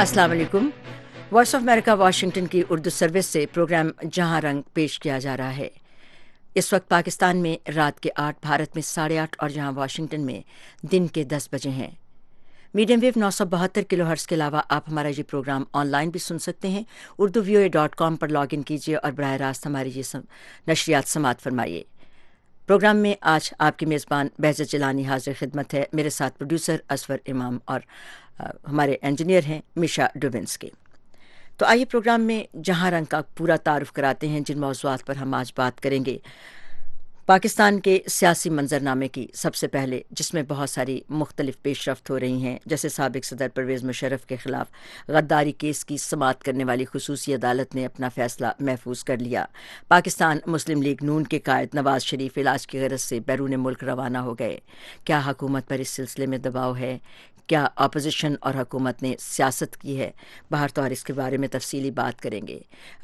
अस्सलाम वालेकुम। Voice of America Washington की उर्दू सर्विस से प्रोग्राम जहां रंग पेश किया जा रहा है। इस वक्त पाकिस्तान में रात के 8, भारत में 8:30 और जहां वाशिंगटन में दिन के 10 बजे हैं। मीडियम वेव 972 किलो हर्ट्ज़ के अलावा आप हमारा ये प्रोग्राम ऑनलाइन भी सुन सकते हैं। urduvoa.com पर लॉग इन कीजिए और बराह रास्त हमारी ये नशरियात समात फरमाइए। प्रोग्राम में आज आपकी मेज़बान बहजत जिलानी हाजिर खिदमत है। मेरे साथ प्रोड्यूसर असफर इमाम और हमारे इंजीनियर हैं मिशा डुबिन्स्की। तो आइए प्रोग्राम में जहां रंग का पूरा तारुफ कराते हैं जिन मौज़ूआत पर हम आज बात करेंगे। पाकिस्तान के सियासी मंजरनामे की सबसे पहले, जिसमें बहुत सारी मुख्तलिफ पेशरफ्त हो रही हैं, जैसे साबिक सदर परवेज़ मुशर्रफ के ख़िलाफ़ गद्दारी केस की समाअत करने वाली खुसूसी अदालत ने अपना फ़ैसला महफूज कर लिया। पाकिस्तान मुस्लिम लीग नून के कायद नवाज शरीफ इलाज की गरज से बैरून मुल्क रवाना हो गए। क्या हुकूमत पर इस सिलसिले में दबाव है? क्या अपोजिशन और हुकूमत ने सियासत की है? बहरतौर इसके बारे में तफसीली बात करेंगे।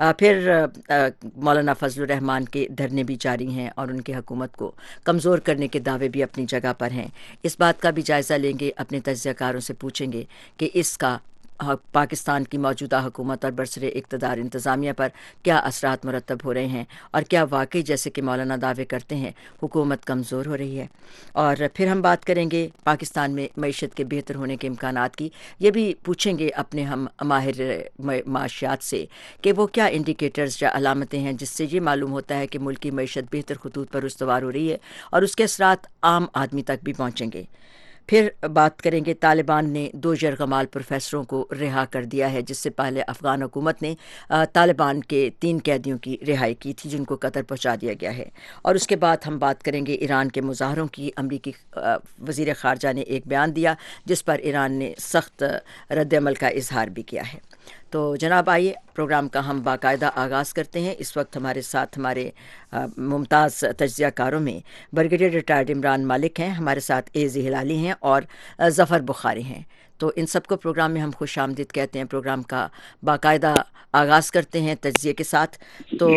फिर मौलाना फजलुर रहमान के धरने भी जारी हैं और उनकी हुकूमत को कमज़ोर करने के दावे भी अपनी जगह पर हैं। इस बात का भी जायज़ा लेंगे, अपने तज्ज़ियाकारों से पूछेंगे कि इसका पाकिस्तान की मौजूदा हुकूमत और बरसरे इक़्तिदार इंतज़ामिया पर क्या असरात मुरतब हो रहे हैं और क्या वाकई जैसे कि मौलाना दावे करते हैं हुकूमत कमज़ोर हो रही है। और फिर हम बात करेंगे पाकिस्तान में मईशत के बेहतर होने के इम्कानात की। ये भी पूछेंगे अपने हम माहिर माशियात से कि वो क्या इंडिकेटर्स या अलामतें हैं जिससे ये मालूम होता है कि मुल्क की मईशत बेहतर खतूत पर उस्तवार हो रही है और उसके असरात आम आदमी तक भी पहुँचेंगे। फिर बात करेंगे, तालिबान ने 2 यरगमाल प्रोफेसरों को रिहा कर दिया है, जिससे पहले अफ़गान हुकूमत ने तालिबान के 3 कैदियों की रिहाई की थी जिनको कतर पहुंचा दिया गया है। और उसके बाद हम बात करेंगे ईरान के मुज़ाहरों की। अमरीकी वज़ीर ख़ारजा ने एक बयान दिया जिस पर ईरान ने सख्त रद्द-ए-अमल का इजहार भी किया है। तो जनाब आइए प्रोग्राम का हम बाकायदा आगाज़ करते हैं। इस वक्त हमारे साथ हमारे मुमताज़ तज्ज़ियाकारों में ब्रिगेडियर रिटायर्ड इमरान मालिक हैं, हमारे साथ एज़ी हिलाली हैं और ज़फ़र बुखारी हैं। तो इन सबको प्रोग्राम में हम खुश आमदीद कहते हैं। प्रोग्राम का बाकायदा आगाज़ करते हैं तज्ज़िये के साथ। तो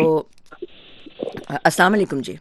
अस्सलाम वालेकुम जी।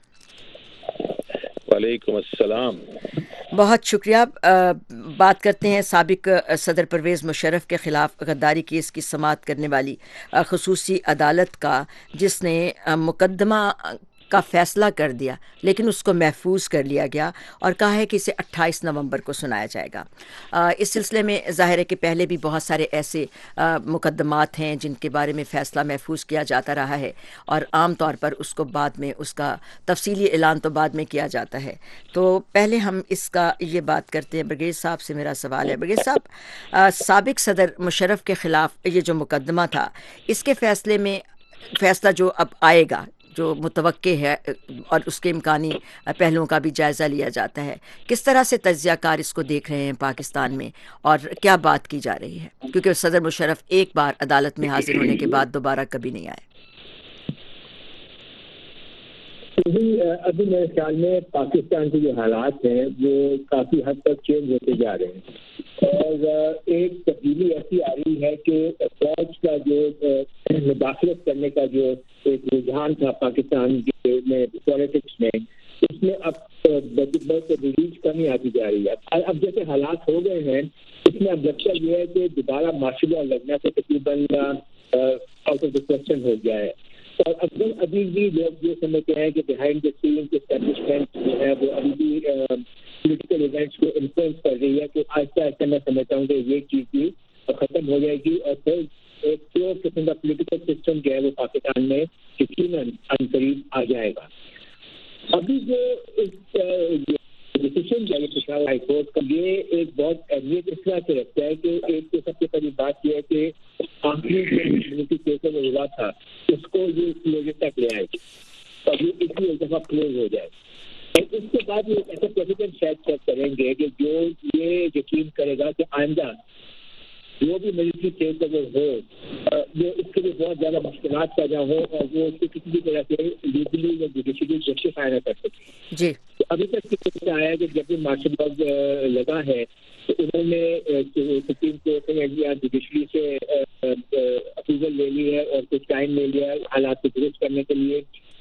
वालेकुम अस्सलाम। बहुत शुक्रिया। बात करते हैं साबिक सदर परवेज़ मुशर्रफ के ख़िलाफ़ गद्दारी केस की समाअत करने वाली खुसूसी अदालत का, जिसने मुकदमा का फ़ैसला कर दिया लेकिन उसको महफूज कर लिया गया और कहा है कि इसे 28 नवंबर को सुनाया जाएगा। इस सिलसिले में ज़ाहिर है कि पहले भी बहुत सारे ऐसे मुकदमात हैं जिनके बारे में फ़ैसला महफूज किया जाता रहा है और आम तौर पर उसको बाद में उसका तफसीली ऐलान तो बाद में किया जाता है। तो पहले हम इसका ये बात करते हैं। ब्रिगेड साहब से मेरा सवाल है, ब्रिगेड साहब, साबिक सदर मुशर्रफ के ख़िलाफ़ ये जो मुकदमा था, इसके फ़ैसला जो अब आएगा, जो मुतवक्के है और उसके इम्कानी पहलुओं का भी जायज़ा लिया जाता है, किस तरह से तज्ज़ियाकार इसको देख रहे हैं पाकिस्तान में और क्या बात की जा रही है? क्योंकि सदर मुशर्रफ एक बार अदालत में हाजिर होने के बाद दोबारा कभी नहीं आए। अभी मेरे ख्याल में पाकिस्तान के जो हालात हैं वो काफ़ी हद तक चेंज होते जा रहे हैं और एक तब्दीली ऐसी आ रही है कि फौज का जो मुदाखलत करने का जो एक रुझान था पाकिस्तान में पॉलिटिक्स में, उसमें अब बहुत रिलीज कमी आती जा रही है। अब जैसे हालात हो गए हैं, इसमें अब लगता ये है कि दोबारा मार्शल लॉ लगना तो तकरीबन आउट ऑफ द क्वेश्चन हो गया है। और अभी भी लोग ये समझते हैं कि बिहाइंड द सीन्स एस्टैब्लिशमेंट जो है वो अभी भी पॉलिटिकल इवेंट्स को इन्फ्लुएंस कर रही है। तो आहिस्ता आहिस्ता मैं समझता हूँ कि ये चीज़ भी ख़त्म हो जाएगी और फिर एक प्योर किस्म का पॉलिटिकल सिस्टम जो है वो पाकिस्तान में यकीनन अनकरीब आ जाएगा। अभी जो इस डिसीजन जारी पेशावर हाई कोर्ट का, ये एक बहुत अहमियत इस तरह से रखता है कि एक तो सबसे पहली बात यह है कि आखिरी जो कम्युनिटी केस में हुआ था उसको ये क्लोजर तक ले आएगी और ये इसलिए एक दफ़ा क्लोज हो जाए। और उसके बाद ये ऐसा प्रेसिडेंट शायद चेक करेंगे कि जो ये यकीन करेगा कि आइंदा जो भी मिलिट्री केस अगर हो वो इसके लिए बहुत ज़्यादा मुश्किलात पैदा हो और वो उसको किसी भी तरह से लीगली या जुडिशली जस्टिफाई न कर सके जी। तो अभी तक किसी आया है कि जब भी मार्शल लॉ लगा है तो उन्होंने सुप्रीम कोर्ट ने या जुडिशरी से अप्रूवल ले ली है और कुछ टाइम ले लिया है हालात को दुरुस्त करने के लिए।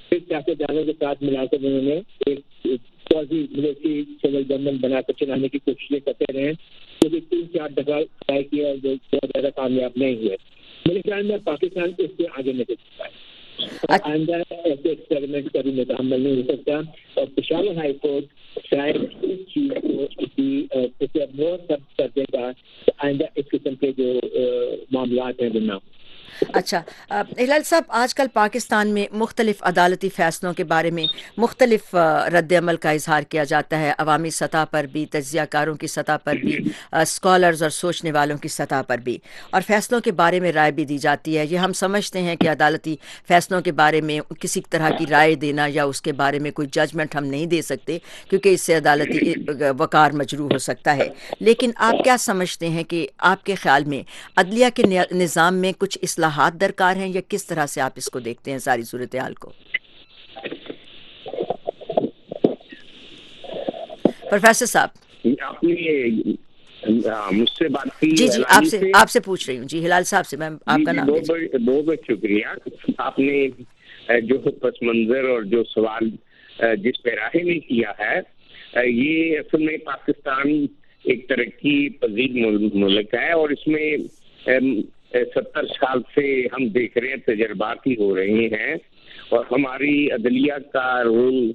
پھر سیاستدانوں کے ساتھ ملا کر انہوں نے ایک فوجی ملٹری سول گورنمنٹ بنا کر چلانے کی کوششیں کرتے رہے، جو کہ 3-4 دفعہ ٹرائی کیا اور جو بہت زیادہ کامیاب نہیں ہوئے. میرے خیال میں پاکستان اس سے آگے نکل چکا ہے. آئندہ ایسے ایکسپیریمنٹ کا بھی نظام نہیں ہو سکتا، اور پشاور ہائی کورٹ شاید اس چیز کو اسے غور کر دے گا کہ آئندہ اس قسم کے جو معاملات ہیں وہ نہ ہوں. اچھا ہلال صاحب، آج کل پاکستان میں مختلف عدالتی فیصلوں کے بارے میں مختلف رد عمل کا اظہار کیا جاتا ہے، عوامی سطح پر بھی، تجزیہ کاروں کی سطح پر بھی، اسکالرز اور سوچنے والوں کی سطح پر بھی، اور فیصلوں کے بارے میں رائے بھی دی جاتی ہے. یہ ہم سمجھتے ہیں کہ عدالتی فیصلوں کے بارے میں کسی طرح کی رائے دینا یا اس کے بارے میں کوئی ججمنٹ ہم نہیں دے سکتے، کیونکہ اس سے عدالتی وقار مجروح ہو سکتا ہے. لیکن آپ کیا سمجھتے ہیں کہ آپ کے خیال میں عدلیہ کے نظام میں کچھ اصلاحات درکار ہیں، یا کس طرح سے آپ اس کو دیکھتے ہیں ساری صورتحال کو؟ پروفیسر صاحب، آپ نے مجھ سے بات کی؟ جی آپ سے پوچھ رہی ہوں. جی ہلال صاحب سے. میں آپ کا نام بہت شکریہ. آپ نے جو پس منظر اور جو سوال جس پیراہے میں کیا ہے، یہ اصل میں پاکستان ایک ترقی پذیر ملک ہے، اور اس میں 70 سال سے ہم دیکھ رہے ہیں تجربات ہی ہو رہے ہیں. اور ہماری عدلیہ کا رول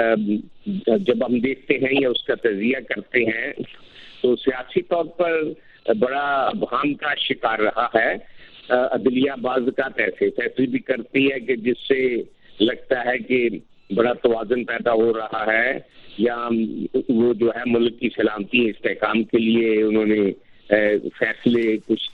جب ہم دیکھتے ہیں یا اس کا تجزیہ کرتے ہیں تو سیاسی طور پر بڑا ابہام کا شکار رہا ہے. عدلیہ بعض اوقات ایسے فیصلے بھی کرتی ہے کہ جس سے لگتا ہے کہ بڑا توازن پیدا ہو رہا ہے، یا وہ جو ہے ملک کی سلامتی استحکام کے لیے انہوں نے فیصلے کچھ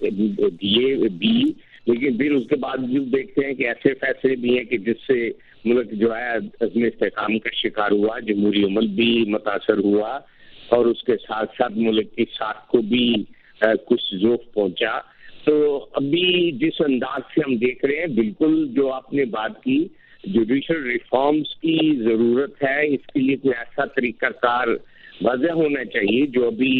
دیے بھی، لیکن پھر اس کے بعد جو دیکھتے ہیں کہ ایسے فیصلے بھی ہیں کہ جس سے ملک جو ہے عدم استحکام کا شکار ہوا، جمہوری عمل بھی متاثر ہوا، اور اس کے ساتھ ساتھ ملک کی ساکھ کو بھی کچھ ذوق پہنچا. تو ابھی جس انداز سے ہم دیکھ رہے ہیں، بالکل جو آپ نے بات کی، جوڈیشل ریفارمز کی ضرورت ہے. اس کے لیے کوئی ایسا طریقہ کار واضح ہونا چاہیے جو ابھی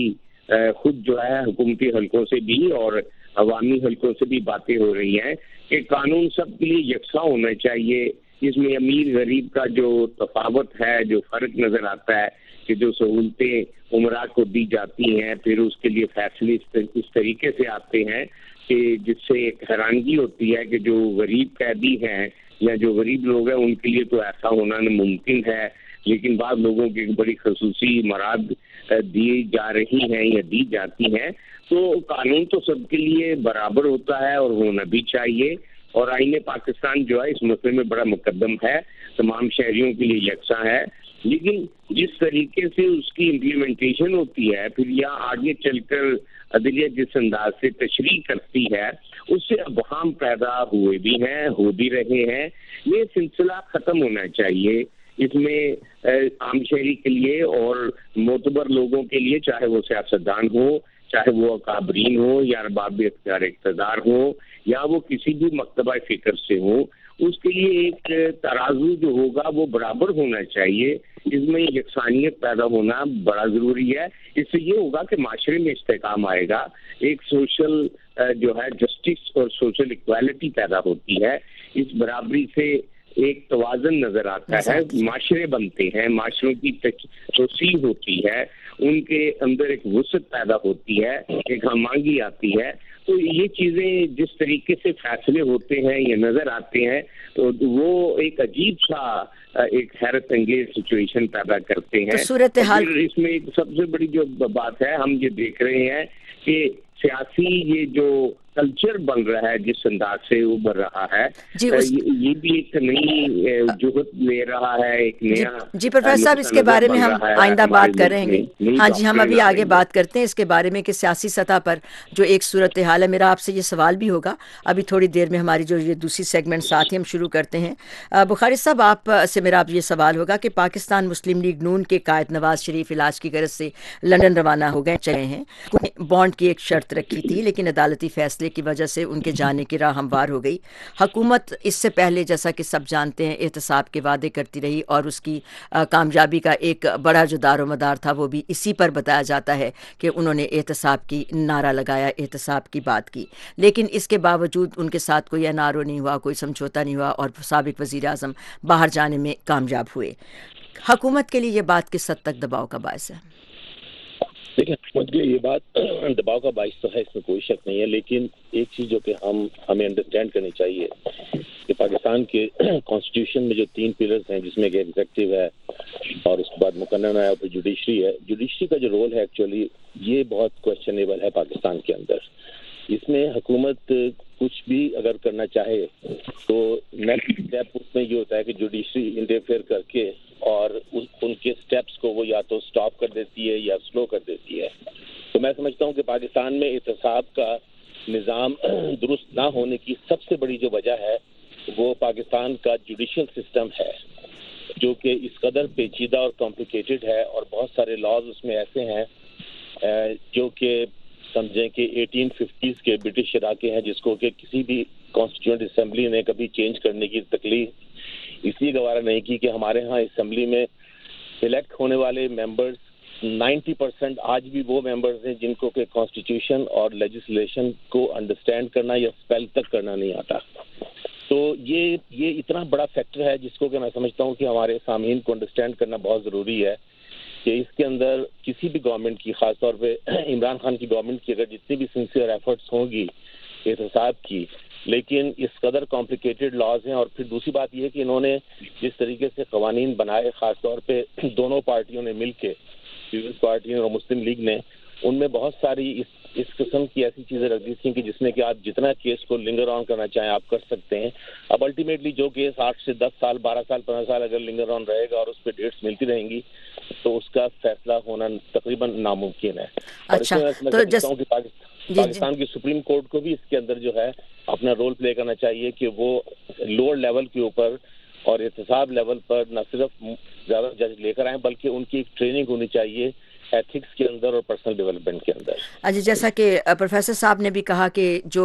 خود جو ہے حکومتی حلقوں سے بھی اور عوامی حلقوں سے بھی باتیں ہو رہی ہیں کہ قانون سب کے لیے یکساں ہونا چاہیے. اس میں امیر غریب کا جو تفاوت ہے، جو فرق نظر آتا ہے کہ جو سہولتیں عمرا کو دی جاتی ہیں، پھر اس کے لیے فیصلے اس طریقے سے آتے ہیں کہ جس سے ایک حیرانگی ہوتی ہے کہ جو غریب قیدی ہیں یا جو غریب لوگ ہیں ان کے لیے تو ایسا ہونا ناممکن ہے، لیکن بعض لوگوں کی بڑی خصوصی مراد دی جا رہی ہیں یا دی جاتی ہیں. تو قانون تو سب کے لیے برابر ہوتا ہے اور ہونا بھی چاہیے، اور آئین پاکستان جو ہے اس مسئلے میں بڑا مقدم ہے، تمام شہریوں کے لیے یکساں ہے. لیکن جس طریقے سے اس کی امپلیمنٹیشن ہوتی ہے، پھر یا آگے چل کر عدلیہ جس انداز سے تشریح کرتی ہے، اس سے ابہام پیدا ہوئے بھی ہیں، ہو بھی رہے ہیں. یہ سلسلہ ختم ہونا چاہیے. اس میں عام شہری کے لیے اور معتبر لوگوں کے لیے، چاہے وہ سیاستدان ہو، چاہے وہ اکابرین ہو یا ارباب اختیار اقتدار ہو، یا وہ کسی بھی مکتبہ فکر سے ہو، اس کے لیے ایک ترازو جو ہوگا وہ برابر ہونا چاہیے. اس میں یکسانیت پیدا ہونا بڑا ضروری ہے. اس سے یہ ہوگا کہ معاشرے میں استحکام آئے گا، ایک سوشل جو ہے جسٹس اور سوشل ایکوالٹی پیدا ہوتی ہے. اس برابری سے ایک توازن نظر آتا ہے، معاشرے بنتے ہیں، معاشروں کی توسیع ہوتی ہے، ان کے اندر ایک وسعت پیدا ہوتی ہے، ایک ہم آہنگی آتی ہے. تو یہ چیزیں جس طریقے سے فیصلے ہوتے ہیں یا نظر آتے ہیں تو وہ ایک عجیب سا ایک حیرت انگیز سچویشن پیدا کرتے ہیں. اس میں ایک سب سے بڑی جو بات ہے، ہم یہ دیکھ رہے ہیں کہ سیاسی یہ جو کلچر بن رہا ہے، جس انداز سے ابھر رہا ہے، یہ بھی ایک نئی جہت لے رہا ہے، ایک نیا. جی پروفیسر صاحب، اس کے بارے میں ہم آئندہ بات کر رہے ہیں. ہاں جی، ہم ابھی آگے بات کرتے ہیں اس کے بارے میں کہ سیاسی سطح پر جو ایک صورتحال ہے. میرا آپ سے یہ سوال بھی ہوگا ابھی تھوڑی دیر میں، ہماری جو یہ دوسری سیگمنٹ ساتھ ہی ہم شروع کرتے ہیں. بخاری صاحب، آپ سے میرا اب یہ سوال ہوگا کہ پاکستان مسلم لیگ نون کے قائد نواز شریف علاج کی غرض سے لندن روانہ ہو گئے چلے ہیں. بانڈ کی ایک شرط رکھی تھی، لیکن عدالتی فیصلے فیصلے کی وجہ سے ان کے جانے کی راہ ہموار ہو گئی۔ حکومت اس سے پہلے جیسا کہ سب جانتے ہیں احتساب کے وعدے کرتی رہی اور اس کی کامیابی کا ایک بڑا جو دار و مدار تھا وہ بھی اسی پر بتایا جاتا ہے کہ انہوں نے احتساب کی نعرہ لگایا، احتساب کی بات کی، لیکن اس کے باوجود ان کے ساتھ کوئی این آر او نہیں ہوا، کوئی سمجھوتا نہیں ہوا اور سابق وزیر اعظم باہر جانے میں کامیاب ہوئے۔ حکومت کے لیے یہ بات کس حد تک دباؤ کا باعث ہے؟ دیکھیں، حکومت کے لیے یہ بات دباؤ کا باعث تو ہے، اس میں کوئی شک نہیں ہے، لیکن ایک چیز جو کہ ہمیں انڈرسٹینڈ کرنی چاہیے کہ پاکستان کے کانسٹیٹیوشن میں جو 3 پلرز ہیں، جس میں کہ ایگزیکٹو ہے اور اس کے بعد مقننہ ہے اور پھر جوڈیشری ہے، جوڈیشری کا جو رول ہے ایکچولی یہ بہت کویسچنیبل ہے پاکستان کے اندر۔ اس میں حکومت کچھ بھی اگر کرنا چاہے تو نیکسٹ اسٹیپ اس میں یہ ہوتا ہے کہ جوڈیشری انٹرفیئر کر کے اور ان کے سٹیپس کو وہ یا تو سٹاپ کر دیتی ہے یا سلو کر دیتی ہے۔ تو میں سمجھتا ہوں کہ پاکستان میں احتساب کا نظام درست نہ ہونے کی سب سے بڑی جو وجہ ہے وہ پاکستان کا جوڈیشل سسٹم ہے، جو کہ اس قدر پیچیدہ اور کمپلیکیٹڈ ہے، اور بہت سارے لاز اس میں ایسے ہیں جو کہ سمجھیں کہ 1850s کے برٹش علاقے ہیں، جس کو کہ کسی بھی کانسٹیٹیوئنٹ اسمبلی نے کبھی چینج کرنے کی تکلیف اس لیے گوارا نہیں کی کہ ہمارے ہاں اسمبلی میں سلیکٹ ہونے والے ممبرز 90% آج بھی وہ ممبرز ہیں جن کو کہ کانسٹیٹیوشن اور لیجسلیشن کو انڈرسٹینڈ کرنا یا اسپیل تک کرنا نہیں آتا۔ تو یہ اتنا بڑا فیکٹر ہے جس کو کہ میں سمجھتا ہوں کہ ہمارے سامعین کو انڈرسٹینڈ کرنا بہت ضروری ہے کہ اس کے اندر کسی بھی گورنمنٹ کی، خاص طور پہ عمران خان کی گورنمنٹ کی، اگر جتنی بھی سنسیئر ایفرٹس ہوں گی احتساب کی، لیکن اس قدر کمپلیکیٹڈ لاز ہیں۔ اور پھر دوسری بات یہ ہے کہ انہوں نے جس طریقے سے قوانین بنائے، خاص طور پہ دونوں پارٹیوں نے مل کے، پیپلز پارٹی اور مسلم لیگ نے، ان میں بہت ساری اس قسم کی ایسی چیزیں رکھ دی تھیں کہ جس میں کہ آپ جتنا کیس کو لنگر آن کرنا چاہیں آپ کر سکتے ہیں۔ اب الٹیمیٹلی جو کیس 8 سے 10 سال 12 سال 15 سال اگر لنگر آن رہے گا اور اس پہ ڈیٹس ملتی رہیں گی تو اس کا فیصلہ ہونا تقریباً ناممکن ہے۔ اور اس میں میں سمجھتا ہوں کہ پاکستان کی سپریم کورٹ کو بھی اس کے اندر جو ہے اپنا رول پلے کرنا چاہیے کہ وہ لوور لیول کے اوپر اور احتساب لیول پر نہ صرف زیادہ جج لے کر آئیں بلکہ ان کی ایک ٹریننگ ہونی چاہیے ایتھکس کے اندر اور پرسنل ڈیولپمنٹ کے اندر۔ جیسا کہ پروفیسر صاحب نے بھی کہا کہ جو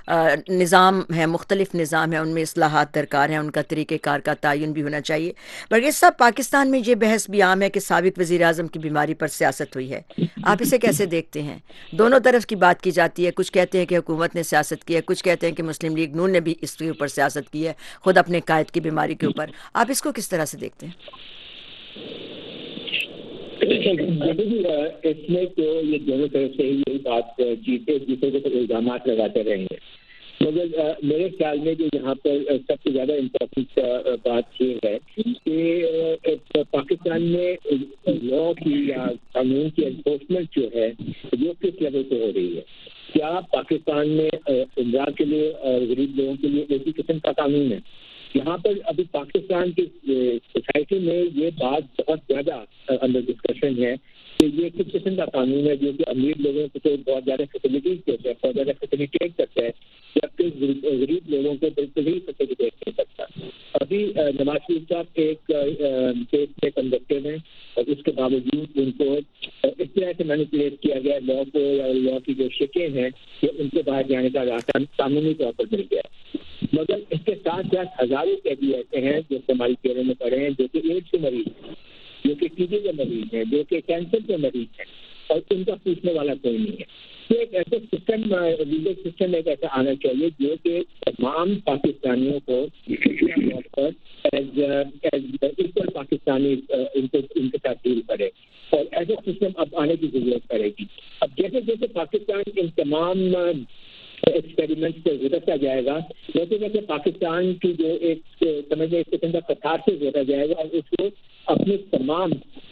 نظام ہے، مختلف نظام ہے، ان میں اصلاحات درکار ہیں، ان کا طریقہ کار کا تعین بھی ہونا چاہیے۔ بلکہ صاحب پاکستان میں یہ بحث بھی عام ہے کہ سابق وزیر اعظم کی بیماری پر سیاست ہوئی ہے، آپ اسے کیسے دیکھتے ہیں؟ دونوں طرف کی بات کی جاتی ہے، کچھ کہتے ہیں کہ حکومت نے سیاست کی ہے، کچھ کہتے ہیں کہ مسلم لیگ نون نے بھی اس کے اوپر سیاست کی ہے، خود اپنے قائد کی بیماری کے اوپر۔ آپ اس کو کس طرح سے دیکھتے ہیں؟ اس میں تو یہ دونوں طرف سے یہی بات جیتے دوسرے کے اوپر الزامات لگاتے رہیں گے، مگر میرے خیال میں جو یہاں پر سب سے زیادہ امپورٹنٹ بات یہ ہے کہ پاکستان میں لا کی یا قانون کی انفورسمنٹ جو ہے وہ کس لیول پہ ہو رہی ہے۔ کیا پاکستان میں عمرہ کے لیے اور غریب لوگوں کے لیے ایسی قسم کا قانون ہے؟ یہاں پر ابھی پاکستان کی سوسائٹی میں یہ بات بہت زیادہ انڈر ڈسکشن ہے کہ یہ کس قسم کا قانون ہے جو کہ امیر لوگوں کو تو بہت زیادہ فیسلٹیز دیتا ہے، بہت زیادہ فیسلٹیٹ کرتا ہے، جبکہ غریب لوگوں کو بالکل ہی فیسلٹیٹ نہیں کرتا۔ ابھی نواز شریف صاحب ایک کیس میں کنوکٹڈ ہیں اور اس کے باوجود ان کو اس طرح سے مینیپولیٹ کیا گیا لا کو، یا لا کی جو شکیں ہیں کہ ان کو باہر جانے کا راستہ قانونی طور پر مل گیا۔ مگر اس کے ساتھ ساتھ ہزاروں قیدی ایسے ہیں جو ہماری کیرل میں پڑے ہیں، جو کہ ایڈس کے مریض ہیں، جو کہ ٹی بی کے مریض ہیں، جو کہ کینسر کے مریض ہیں، اور ان کا پوچھنے والا کوئی نہیں ہے۔ تو ایک ایسا سسٹم، لیگل سسٹم ایک ایسا آنا چاہیے جو کہ تمام پاکستانیوں کو طور پر ایکول پاکستانی ان کے ساتھ ڈیل کرے، اور ایسا سسٹم اب آنے کی ضرورت پڑے گی۔ اب جیسے جیسے پاکستان ان تمام ایکسپیریمنٹ سے گزرتا جائے گا، ویسے ویسے پاکستان کی جو ایک سمجھے اس قسم کا قطار سے ہوتا جائے گا، اور اس کو اپنے تمام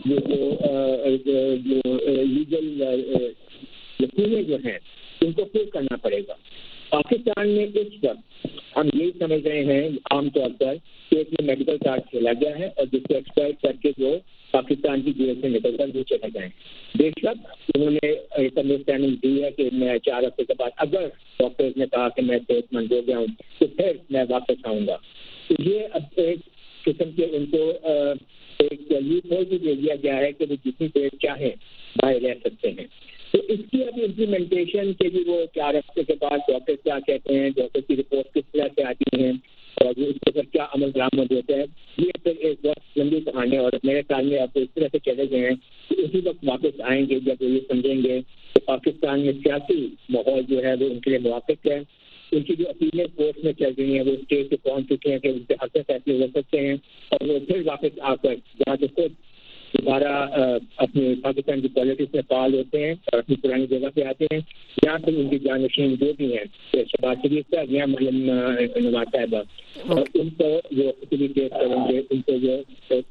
جو لیگل یقینیں جو ہیں ان کو پور کرنا پڑے گا۔ پاکستان میں اس وقت ہم یہی سمجھ رہے ہیں عام طور پر کہ ایک میں میڈیکل کارڈ کھیلا گیا ہے اور جس کو ایکسپائر کر کے وہ پاکستان کی جیل سے نکل کر وہ چلے جائیں۔ بے شک انہوں نے ایک انڈرسٹینڈنگ دی ہے کہ میں 4 ہفتے کے بعد اگر ڈاکٹرز نے کہا کہ میں صحت مند ہو گیا ہوں تو پھر میں واپس آؤں گا۔ تو یہ اب ایک قسم کے ان کو ایک لیپ ہول بھی دے دیا گیا ہے کہ وہ جتنی دیر چاہیں باہر رہ سکتے ہیں. تو اس کی ابھی امپلیمنٹیشن کے لیے وہ 4 ہفتے کے بعد ڈاکٹر کیا کہتے ہیں, ڈاکٹر کی رپورٹ کس طرح سے آتی ہیں اور اس کے اوپر کیا عمل درآمد ہوتا ہے, یہ پھر ایک بہت لمبی کہانی ہے. اور میرے خیال میں آپ اس طرح سے چلے گئے ہیں کہ اسی وقت واپس آئیں گے جب وہ یہ سمجھیں گے کہ پاکستان میں سیاسی ماحول جو ہے وہ ان کے لیے موافق ہے. ان کی جو اپیلیں کورٹ میں چل رہی ہیں وہ اسٹیج پہ پہنچ چکی ہیں کہ ان سے حق سے فیصلے ہو سکتے ہیں, اور وہ پھر واپس آ کر جہاں سے خود دوبارہ اپنے پاکستان کی پالیٹکس میں فعال ہوتے ہیں اور اپنی پرانی جگہ پہ آتے ہیں. یہاں پہ ان کی جانشین جو بھی ہیں, شہباز شریف صاحب یا مریم نواز صاحبہ, ان کو جو فیسیلیٹیٹ کریں گے, ان کو جو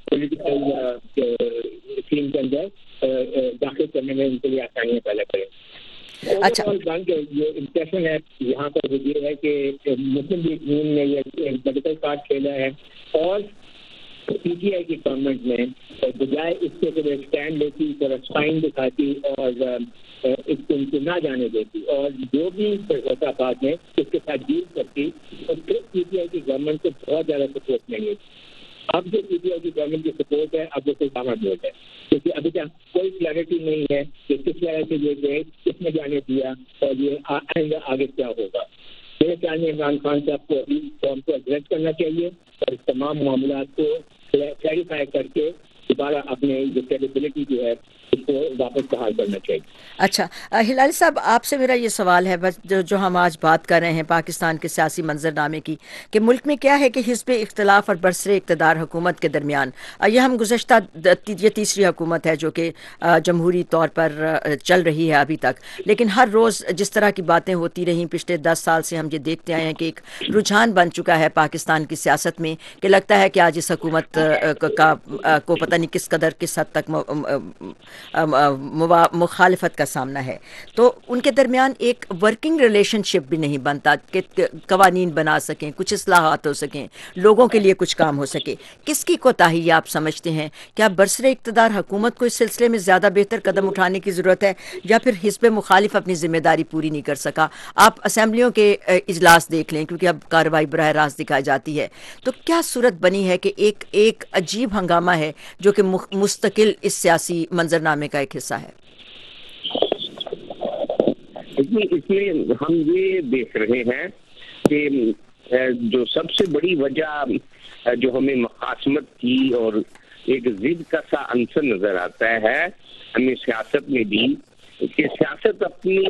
پولیٹیکل ٹیم کے اندر داخل کرنے میں ان کے لیے آسانیاں پیدا کریں. اچھا, جو امپریشن ہے یہاں پر یہ ہے کہ مسلم لیگ نون نے یہ میڈیکل کارڈ کھیلا ہے اور پی ٹی آئی کی گورنمنٹ نے بجائے اس کے کہ وہ اسٹینڈ لیتی, اسپائن دکھاتی اور اس کو ان کو نہ جانے دیتی, اور جو بھی ہوتا بعد میں اس کے ساتھ ڈیل کرتی, اور پھر پی ٹی آئی کی گورنمنٹ کو بہت زیادہ سپورٹ نہیں ہے. اب جو پی ٹی آئی کی گورنمنٹ کی سپورٹ ہے اب وہ کوئی کام بورڈ ہے, کیونکہ ابھی تک کوئی کلیئرٹی نہیں ہے کہ کس طرح سے یہ گئے, کس نے جانے دیا اور یہ آگے کیا ہوگا. میرے خیال میں عمران خان صاحب کو ابھی فارم کو ایڈریس کرنا چاہیے اور اس تمام معاملات کو کلیریفائی کر کے دوبارہ اپنے جو کریڈیبلٹی جو ہے اس کو واپس بحال کرنا چاہیے. اچھا ہلالی صاحب, آپ سے میرا یہ سوال ہے بس جو ہم آج بات کر رہے ہیں پاکستان کے سیاسی منظرنامے کی, کہ ملک میں کیا ہے کہ حزب اختلاف اور برسر اقتدار حکومت کے درمیان, یہ ہم گزشتہ یہ تیسری حکومت ہے جو کہ جمہوری طور پر چل رہی ہے ابھی تک, لیکن ہر روز جس طرح کی باتیں ہوتی رہیں پچھلے 10 سال سے ہم یہ دیکھتے آئے ہیں کہ ایک رجحان بن چکا ہے پاکستان کی سیاست میں کہ لگتا ہے کہ آج اس حکومت کو پتہ نہیں کس قدر کس حد تک مخالفت کا سامنا ہے. تو ان کے درمیان ایک ورکنگ ریلیشن شپ بھی نہیں بنتا کہ قوانین بنا سکیں, کچھ اصلاحات ہو سکیں, لوگوں کے لیے کچھ کام ہو سکے. کس کی کوتاہی آپ سمجھتے ہیں؟ کیا برسر اقتدار حکومت کو اس سلسلے میں زیادہ بہتر قدم اٹھانے کی ضرورت ہے, یا پھر حزب مخالف اپنی ذمہ داری پوری نہیں کر سکا؟ آپ اسمبلیوں کے اجلاس دیکھ لیں, کیونکہ اب کارروائی براہ راست دکھائی جاتی ہے. تو کیا صورت بنی ہے کہ ایک عجیب ہنگامہ ہے جو کہ مستقل اس سیاسی منظرنامے کا ایک حصہ ہے؟ اس میں ہم یہ دیکھ رہے ہیں کہ جو سب سے بڑی وجہ جو ہمیں مقاصمت کی اور ایک ضد کا سا عنصر نظر آتا ہے ہمیں سیاست میں بھی, کہ سیاست اپنی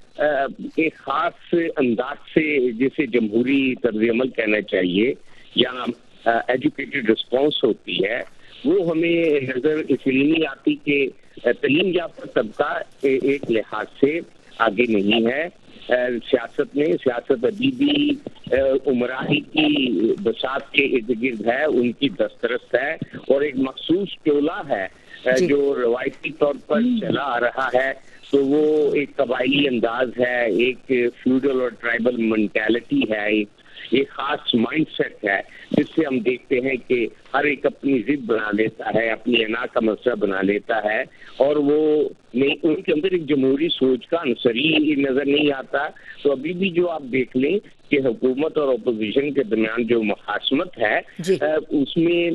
ایک خاص انداز سے, جسے جمہوری طرز عمل کہنا چاہیے یا ایجوکیٹڈ رسپانس ہوتی ہے, وہ ہمیں نظر اس لیے نہیں آتی کہ تعلیم یافتہ طبقہ ایک لحاظ سے آگے نہیں ہے سیاست میں. سیاست ابھی بھی عمرائی کی بساط کے ارد گرد ہے, ان کی دسترس ہے, اور ایک مخصوص ٹولہ ہے جو روایتی طور پر چلا آ رہا ہے. تو وہ ایک قبائلی انداز ہے, ایک فیوڈل اور ٹرائبل مینٹیلٹی ہے, ایک خاص مائنڈ سیٹ ہے, جس سے ہم دیکھتے ہیں کہ ہر ایک اپنی ضد بنا لیتا ہے, اپنی انا کا مسئلہ بنا لیتا ہے, اور وہ ان کے اندر ایک جمہوری سوچ کا عنصر ہی نظر نہیں آتا. تو ابھی بھی جو آپ دیکھ لیں کہ حکومت اور اپوزیشن کے درمیان جو مخاصمت ہے اس میں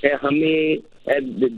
ہمیں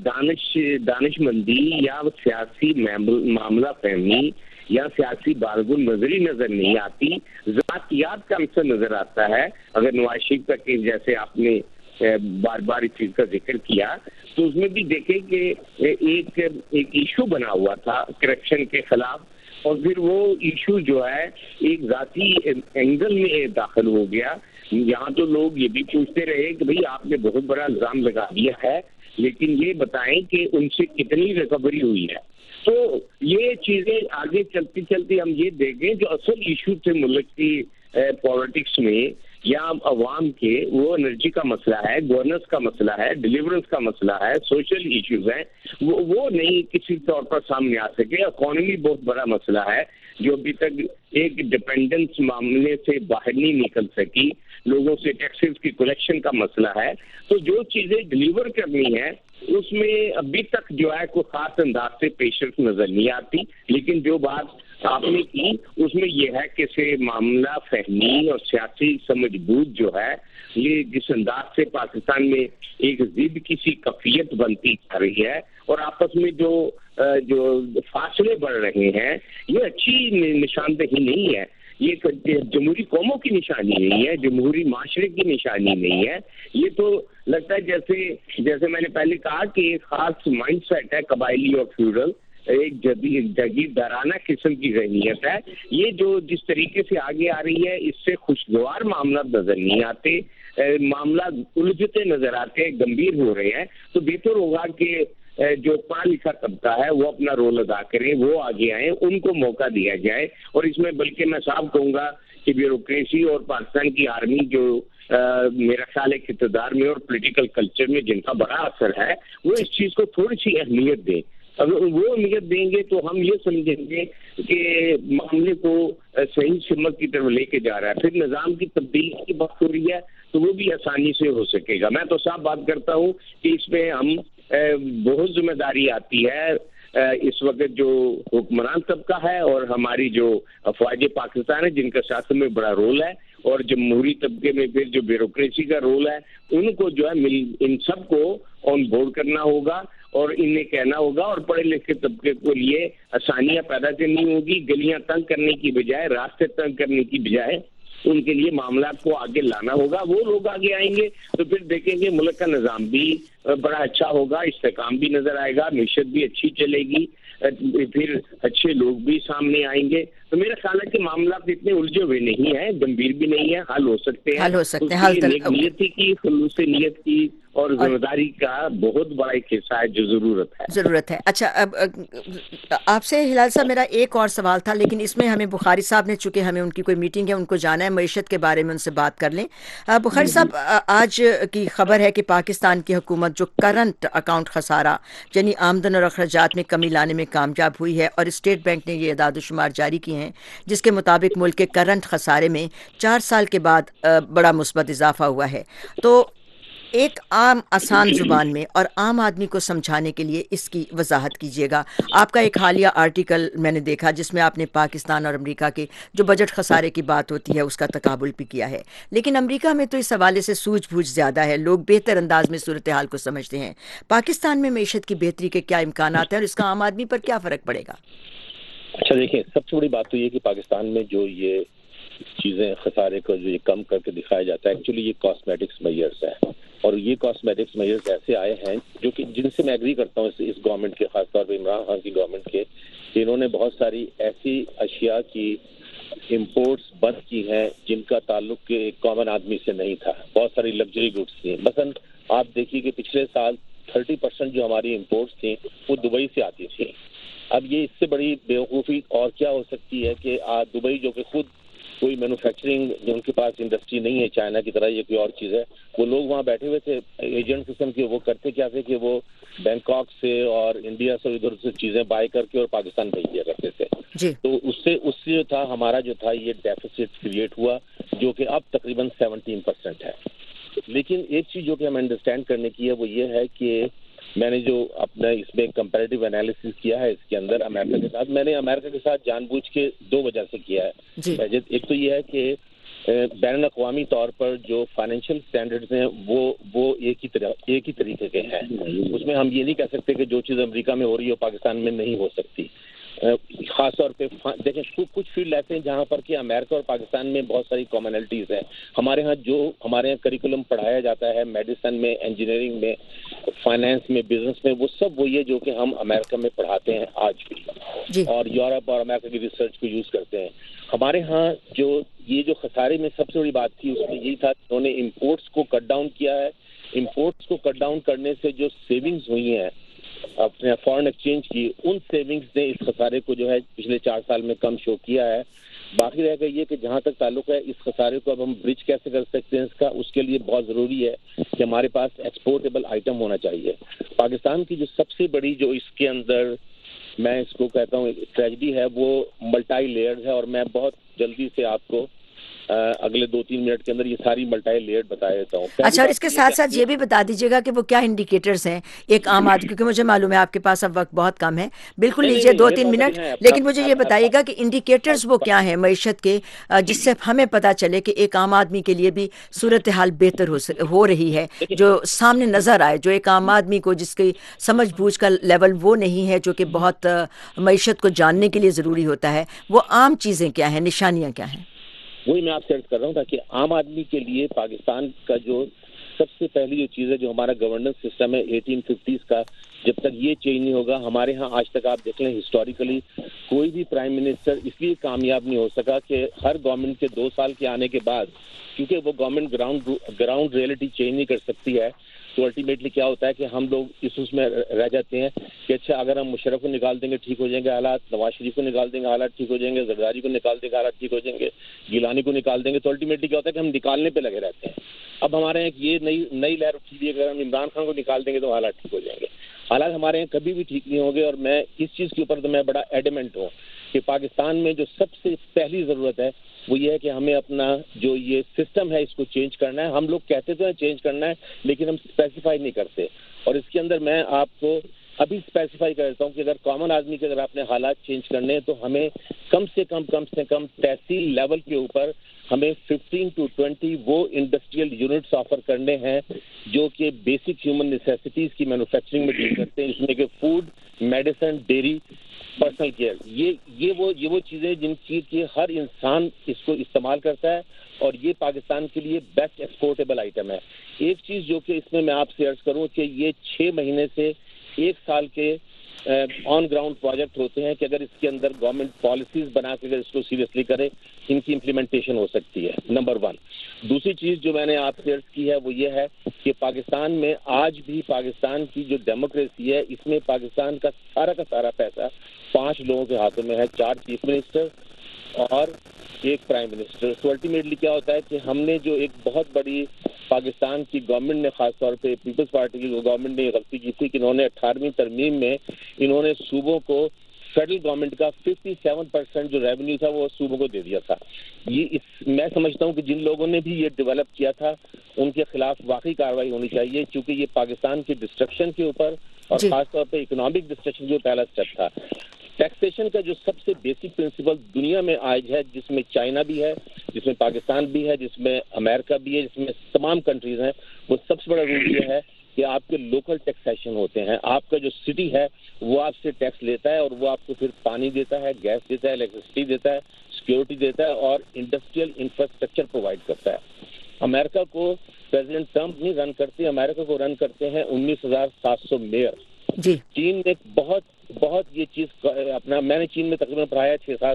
دانش مندی یا سیاسی معاملہ فہمی یا سیاسی بارگن نظری نظر نہیں آتی, ذاتیات کا عنصر نظر آتا ہے. اگر نواز شریف کا کیس جیسے آپ نے بار بار اس چیز کا ذکر کیا, تو اس میں بھی دیکھیں کہ ایک ایشو بنا ہوا تھا کرپشن کے خلاف, اور پھر وہ ایشو جو ہے ایک ذاتی اینگل میں داخل ہو گیا. یہاں تو لوگ یہ بھی پوچھتے رہے کہ بھئی آپ نے بہت بڑا الزام لگا دیا ہے, لیکن یہ بتائیں کہ ان سے کتنی ریکوری ہوئی ہے. تو یہ چیزیں آگے چلتی چلتی ہم یہ دیکھیں جو اصل ایشو تھے ملک کی پالیٹکس میں یا عوام کے, وہ انرجی کا مسئلہ ہے, گورننس کا مسئلہ ہے, ڈیلیورنس کا مسئلہ ہے, سوشل ایشوز ہیں, وہ نہیں کسی طور پر سامنے آ سکے. اکانومی بہت بڑا مسئلہ ہے جو ابھی تک ایک ڈیپینڈنس معاملے سے باہر نہیں نکل سکی, لوگوں سے ٹیکسز کی کلیکشن کا مسئلہ ہے. تو جو چیزیں ڈیلیور کرنی ہے اس میں ابھی تک جو ہے کوئی خاص انداز سے پیشنس نظر نہیں آتی. لیکن جو بات آپ نے کی، اس میں یہ ہے کہ معاملہ فہمی اور سیاسی سمجھ بوجھ جو ہے یہ جس انداز سے پاکستان میں ایک ضد کی سی کفیت بنتی جا رہی ہے اور آپس میں جو فاصلے بڑھ رہے ہیں، یہ اچھی نشاندہی نہیں ہے، یہ جمہوری قوموں کی نشانی نہیں ہے، جمہوری معاشرے کی نشانی نہیں ہے. یہ تو لگتا ہے جیسے میں نے پہلے کہا کہ ایک خاص مائنڈ سیٹ ہے قبائلی اور فیوڈل، ایک جاگیردارانہ قسم کی ذہنیت ہے. یہ جو جس طریقے سے آگے آ رہی ہے اس سے خوشگوار معاملات نظر نہیں آتے، معاملات الجھتے نظر آتے، گمبھیر ہو رہے ہیں. تو بہتر ہوگا کہ جو پڑھا لکھا طبقہ ہے وہ اپنا رول ادا کریں، وہ آگے آئیں، ان کو موقع دیا جائے. اور اس میں بلکہ میں صاحب کہوں گا کہ بیوروکریسی اور پاکستان کی آرمی جو میرا خیال ہے اقتدار میں اور پولیٹیکل کلچر میں جن کا بڑا اثر ہے، وہ اس چیز کو تھوڑی سی اہمیت دیں. اگر وہ اہمیت دیں گے تو ہم یہ سمجھیں گے کہ معاملے کو صحیح سمت کی طرف لے کے جا رہا ہے. پھر نظام کی تبدیلی کی بات ہو رہی ہے تو وہ بھی آسانی سے ہو سکے گا. میں تو صاحب بات کرتا ہوں کہ اس میں ہم بہت ذمہ داری آتی ہے اس وقت جو حکمران طبقہ ہے اور ہماری جو افواج پاکستان ہے جن کا سیاست میں بڑا رول ہے، اور جمہوری طبقے میں پھر جو بیوروکریسی کا رول ہے، ان کو جو ہے ان سب کو آن بورڈ کرنا ہوگا اور انہیں کہنا ہوگا. اور پڑھے لکھے طبقے کو لیے آسانیاں پیدا کرنی ہوگی، گلیاں تنگ کرنے کی بجائے، راستے تنگ کرنے کی بجائے ان کے لیے معاملات کو آگے لانا ہوگا. وہ لوگ آگے آئیں گے تو پھر دیکھیں گے ملک کا نظام بھی بڑا اچھا ہوگا، استحکام بھی نظر آئے گا، معیشت بھی اچھی چلے گی، پھر اچھے لوگ بھی سامنے آئیں گے. تو میرا خیال ہے کہ معاملات اتنے الجھے ہوئے نہیں ہیں، گمبھیر بھی نہیں ہیں، حل ہو سکتے ہیں. نیک نیتی کی، خلوص نیت کی اور ذمہ داری کا بہت بڑا ایک حصہ ہے جو ضرورت ہے. اچھا، اب آپ سے ہلال صاحب میرا ایک اور سوال تھا، لیکن اس میں ہمیں بخاری صاحب نے، چونکہ ہمیں ان کی کوئی میٹنگ ہے، ان کو جانا ہے، معیشت کے بارے میں ان سے بات کر لیں. بخاری صاحب، آج کی خبر ہے کہ پاکستان کی حکومت جو کرنٹ اکاؤنٹ خسارہ یعنی آمدن اور اخراجات میں کمی لانے میں کامیاب ہوئی ہے، اور اسٹیٹ بینک نے یہ اعداد و شمار جاری کیے ہیں جس کے مطابق ملک کے کرنٹ خسارے میں 4 سال کے بعد بڑا مثبت اضافہ ہوا ہے. تو ایک عام آسان زبان میں اور عام آدمی کو سمجھانے کے لیے اس کی وضاحت کیجیے گا. آپ کا ایک حالیہ آرٹیکل میں نے دیکھا جس میں آپ نے پاکستان اور امریکہ کے جو بجٹ خسارے کی بات ہوتی ہے اس کا تقابل بھی کیا ہے، لیکن امریکہ میں تو اس حوالے سے سوجھ بوجھ زیادہ ہے، لوگ بہتر انداز میں صورتحال کو سمجھتے ہیں. پاکستان میں معیشت کی بہتری کے کیا امکانات ہیں اور اس کا عام آدمی پر کیا فرق پڑے گا؟ اچھا دیکھیں، سب سے بڑی بات تو یہ کہ پاکستان میں جو یہ چیزیں خسارے کو جو یہ کم کر کے دکھایا جاتا ہے، ایکچولی یہ کاسمیٹکس میئرز ہے، اور یہ کاسمیٹکس میئرز ایسے آئے ہیں جو کہ جن سے میں ایگری کرتا ہوں اس گورنمنٹ کے، خاص طور پہ عمران خان کی گورنمنٹ کے، کہ انہوں نے بہت ساری ایسی اشیاء کی امپورٹس بند کی ہیں جن کا تعلق ایک کامن آدمی سے نہیں تھا. بہت ساری لگژری گڈس تھیں. مثلاً آپ دیکھیے کہ پچھلے سال 30% جو ہماری امپورٹس تھیں وہ دبئی سے آتی تھیں. اب یہ اس سے بڑی بیوقوفی اور کیا ہو سکتی ہے کہ دبئی جو کہ خود کوئی مینوفیکچرنگ، جن کے پاس انڈسٹری نہیں ہے چائنا کی طرح، یہ کوئی اور چیز ہے، وہ لوگ وہاں بیٹھے ہوئے تھے ایجنٹ قسم کے. وہ کرتے کیا تھے کہ وہ بینکاک سے اور انڈیا سے ادھر سے چیزیں بائی کر کے اور پاکستان بھیج دیا کرتے تھے. تو اس سے جو تھا ہمارا جو تھا یہ ڈیفیسٹ کریٹ ہوا جو کہ اب تقریباً 17% ہے. لیکن ایک چیز جو کہ ہمیں انڈرسٹینڈ کرنے کی ہے وہ یہ ہے کہ میں نے جو اپنا اس میں کمپیریٹیو انالیسس کیا ہے اس کے اندر امریکہ کے ساتھ، میں نے امریکہ کے ساتھ جان بوجھ کے 2 وجہ سے کیا ہے. ایک تو یہ ہے کہ بین الاقوامی طور پر جو فائنینشیل سٹینڈرڈز ہیں وہ ایک ہی طریقے کے ہیں. اس میں ہم یہ نہیں کہہ سکتے کہ جو چیز امریکہ میں ہو رہی ہے وہ پاکستان میں نہیں ہو سکتی. خاص طور پہ دیکھیں کچھ فیلڈ ایسے ہیں جہاں پر کہ امریکہ اور پاکستان میں بہت ساری کامنلٹیز ہیں. ہمارے ہاں کریکولم پڑھایا جاتا ہے میڈیسن میں، انجینئرنگ میں، فائنانس میں، بزنس میں، وہ سب وہی ہے جو کہ ہم امریکہ میں پڑھاتے ہیں آج بھی، اور یورپ اور امریکہ کی ریسرچ کو یوز کرتے ہیں. ہمارے ہاں جو خسارے میں سب سے بڑی بات تھی اس میں یہی تھا کہ انہوں نے امپورٹس کو کٹ ڈاؤن کیا ہے. امپورٹس کو کٹ ڈاؤن کرنے سے جو سیونگز ہوئی ہیں اپنے فارن ایکسچینج کی، ان سیونگز نے اس خسارے کو جو ہے پچھلے 4 سال میں کم شو کیا ہے. باقی رہ گئی یہ کہ جہاں تک تعلق ہے اس خسارے کو اب ہم برج کیسے کر سکتے ہیں اس کا، اس کے لیے بہت ضروری ہے کہ ہمارے پاس ایکسپورٹیبل آئٹم ہونا چاہیے. پاکستان کی جو سب سے بڑی جو اس کے اندر میں اس کو کہتا ہوں ٹریجڈی ہے وہ ملٹائی لیئرز ہے، اور میں بہت جلدی سے آپ کو اگلے 2-3 منٹ کے اندر یہ ساری ملٹائی لیئرڈ بتا دیتا ہوں. اچھا، اور اس کے ساتھ ساتھ یہ بھی بتا دیجیے گا کہ وہ کیا انڈیکیٹرز ہیں ایک عام آدمی، کیونکہ مجھے معلوم ہے آپ کے پاس اب وقت بہت کم ہے. بالکل لیجیے 2-3 منٹ، لیکن مجھے یہ بتائیے گا کہ انڈیکیٹرز وہ کیا ہیں معیشت کے، جس سے ہمیں پتہ چلے کہ ایک عام آدمی کے لیے بھی صورتحال بہتر ہو رہی ہے، جو سامنے نظر آئے، جو ایک عام آدمی کو جس کی سمجھ بوجھ کا لیول وہ نہیں ہے جو کہ بہت معیشت کو جاننے کے لیے ضروری ہوتا ہے. وہ عام چیزیں کیا ہیں، نشانیاں کیا ہیں؟ وہی میں آپ سے عرض کر رہا ہوں تاکہ عام آدمی کے لیے پاکستان کا جو سب سے پہلی جو چیز ہے، جو ہمارا گورننس سسٹم ہے 1850 کا، جب تک یہ چینج نہیں ہوگا، ہمارے ہاں آج تک آپ دیکھ لیں ہسٹوریکلی کوئی بھی پرائم منسٹر اس لیے کامیاب نہیں ہو سکا کہ ہر گورنمنٹ کے 2 سال کے آنے کے بعد، کیونکہ وہ گورنمنٹ گراؤنڈ ریئلٹی چینج نہیں کر سکتی ہے، تو الٹیمیٹلی کیا ہوتا ہے کہ ہم لوگ اس میں رہ جاتے ہیں کہ اچھا اگر ہم مشرف کو نکال دیں گے ٹھیک ہو جائیں گے حالات، نواز شریف کو نکال دیں گے حالات ٹھیک ہو جائیں گے، زرداری کو نکال دیں گے حالات ٹھیک ہو جائیں گے، گیلانی کو نکال دیں گے، تو الٹیمیٹلی کیا ہوتا ہے کہ ہم نکالنے پہ لگے رہتے ہیں. اب ہمارے یہاں یہ نئی لہر اٹھی ہوئی ہے، اگر ہم عمران خان کو نکال دیں گے تو حالات ٹھیک ہو جائیں گے. حالات ہمارے یہاں کبھی بھی ٹھیک نہیں ہوں گے. اور میں اس چیز کے اوپر تو میں بڑا ایڈمنٹ ہوں کہ پاکستان میں جو سب سے پہلی ضرورت ہے وہ یہ ہے کہ ہمیں اپنا جو یہ سسٹم ہے اس کو چینج کرنا ہے. ہم لوگ کہتے تو ہیں چینج کرنا ہے، لیکن ہم اسپیسیفائی نہیں کرتے. اور اس کے اندر میں آپ کو ابھی اسپیسیفائی کر دیتا ہوں کہ اگر کامن آدمی کے اگر آپ نے حالات چینج کرنے ہیں تو ہمیں کم سے کم تحصیل لیول کے اوپر ہمیں 15 to 20 وہ انڈسٹریل یونٹس آفر کرنے ہیں جو کہ بیسک ہیومن نیسیسٹیز کی مینوفیکچرنگ میں ڈیل کرتے ہیں، جس میں کہ food, medicine, dairy, personal care. یہ وہ چیزیں جن کی کہ ہر انسان اس کو استعمال کرتا ہے، اور یہ پاکستان کے لیے بیسٹ ایکسپورٹیبل آئٹم ہے. ایک چیز جو کہ اس میں آپ سے عرض کروں کہ یہ 6 مہینے سے 1 سال کے آن گراؤنڈ پروجیکٹ ہوتے ہیں کہ اگر اس کے اندر گورنمنٹ پالیسیز بنا کے اگر اس کو سیریسلی کرے، ان کی امپلیمنٹیشن ہو سکتی ہے. نمبر 1. دوسری چیز جو میں نے آپ سے عرض کی ہے وہ یہ ہے کہ پاکستان میں آج بھی پاکستان کی جو ڈیموکریسی ہے، اس میں پاکستان کا سارا پیسہ 5 لوگوں کے ہاتھوں میں ہے، 4 چیف منسٹر اور 1 پرائم منسٹر. تو الٹیمیٹلی کیا ہوتا ہے کہ ہم نے جو ایک بہت بڑی پاکستان کی گورنمنٹ نے، خاص طور پہ پیپلز پارٹی کی گورنمنٹ نے یہ غلطی کی تھی کہ انہوں نے 18ویں ترمیم میں انہوں نے صوبوں کو فیڈرل گورنمنٹ کا 57% جو ریونیو تھا وہ صوبوں کو دے دیا تھا. میں سمجھتا ہوں کہ جن لوگوں نے بھی یہ ڈیولپ کیا تھا ان کے خلاف واقعی کارروائی ہونی چاہیے، کیونکہ یہ پاکستان کی ڈسٹرکشن کے اوپر اور خاص طور پہ اکنامک ڈسٹرکشن جو پہلا اسٹیپ تھا. ٹیکسیشن کا جو سب سے بیسک پرنسپل دنیا میں آج ہے، جس میں چائنا بھی ہے، جس میں پاکستان بھی ہے، جس میں امریکہ بھی ہے، جس میں تمام کنٹریز ہیں، وہ سب سے بڑا رول یہ ہے کہ آپ کے لوکل ٹیکسیشن ہوتے ہیں. آپ کا جو سٹی ہے وہ آپ سے ٹیکس لیتا ہے اور وہ آپ کو پھر پانی دیتا ہے، گیس دیتا ہے، الیکٹریسٹی دیتا ہے، سیکورٹی دیتا ہے اور انڈسٹریل انفراسٹرکچر پرووائڈ کرتا ہے. امریکہ کو پریزیڈنٹ ٹرمپ نہیں رن کرتے، امریکہ کو رن کرتے ہیں 19,700 میئر. چین نے بہت یہ چیز اپنا، میں نے چین میں تقریباً پڑھایا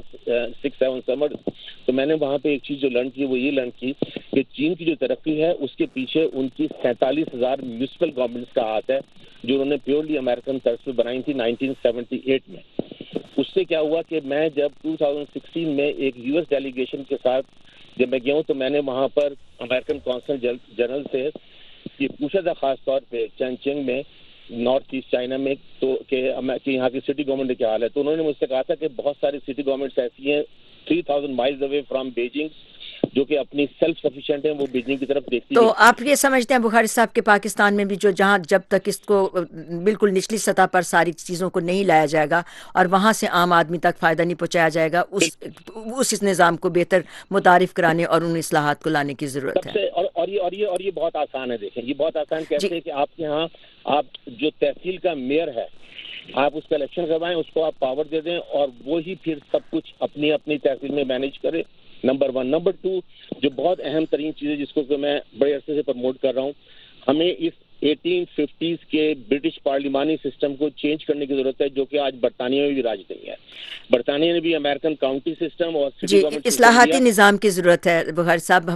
6-7 سمر، تو میں نے وہاں پہ ایک چیز جو لرن کی وہ یہ لرن کی کہ چین کی جو ترقی ہے اس کے پیچھے ان کی 47,000 میونسپل گورنمنٹس کا ہاتھ ہے جو انہوں نے پیورلی امریکن طرز پہ بنائی تھی 1978 میں. اس سے کیا ہوا کہ میں جب 2016 میں ایک یو ایس ڈیلیگیشن کے ساتھ جب میں گیا ہوں تو میں نے وہاں پر امریکن کونسل جنرل سے یہ پوچھا تھا، خاص طور پہ چنچنگ میں نارتھ ایسٹ چائنا میں، تو کہ یہاں کی سٹی گورنمنٹ کیا حال ہے. تو انہوں نے مجھ سے کہا تھا کہ بہت ساری سٹی گورنمنٹس ایسی ہیں 3000 مائلز اوے فرام بیجنگ جو کہ اپنی سیلف سفیشینٹ ہیں، وہ بیجنگ کی طرف دیکھتی ہیں. تو آپ یہ سمجھتے ہیں بخاری صاحب کہ پاکستان میں بھی جب تک اس کو بالکل نچلی سطح پر ساری چیزوں کو نہیں لایا جائے گا اور وہاں سے عام آدمی تک فائدہ نہیں پہنچایا جائے گا، اس نظام کو بہتر متعارف کرانے اور ان اصلاحات کو لانے کی ضرورت ہے. اور یہ بہت آسان ہے. دیکھیں یہ بہت آسان کہتے ہیں کہ آپ کے ہاں آپ جو تحصیل کا میئر ہے آپ اس کا الیکشن کروائیں، اس کو آپ پاور دے دیں اور وہی پھر سب کچھ اپنی تحصیل میں مینیج کرے. نمبر 1. نمبر 2 جو بہت اہم ترین چیز ہے جس کو کہ میں بڑے عرصے سے پروموٹ کر رہا ہوں، ہمیں اس 1850s کے برٹش پارلیمانی سسٹم کو چینج کرنے کی ضرورت ہے جو کہ آج برطانیہ میں بھی راج نہیں ہے. برطانیہ نے بھی امریکن کاؤنٹی سسٹم اور سٹی گورنمنٹ اصلاحاتی نظام کی ضرورت ہے بخاری صاحب.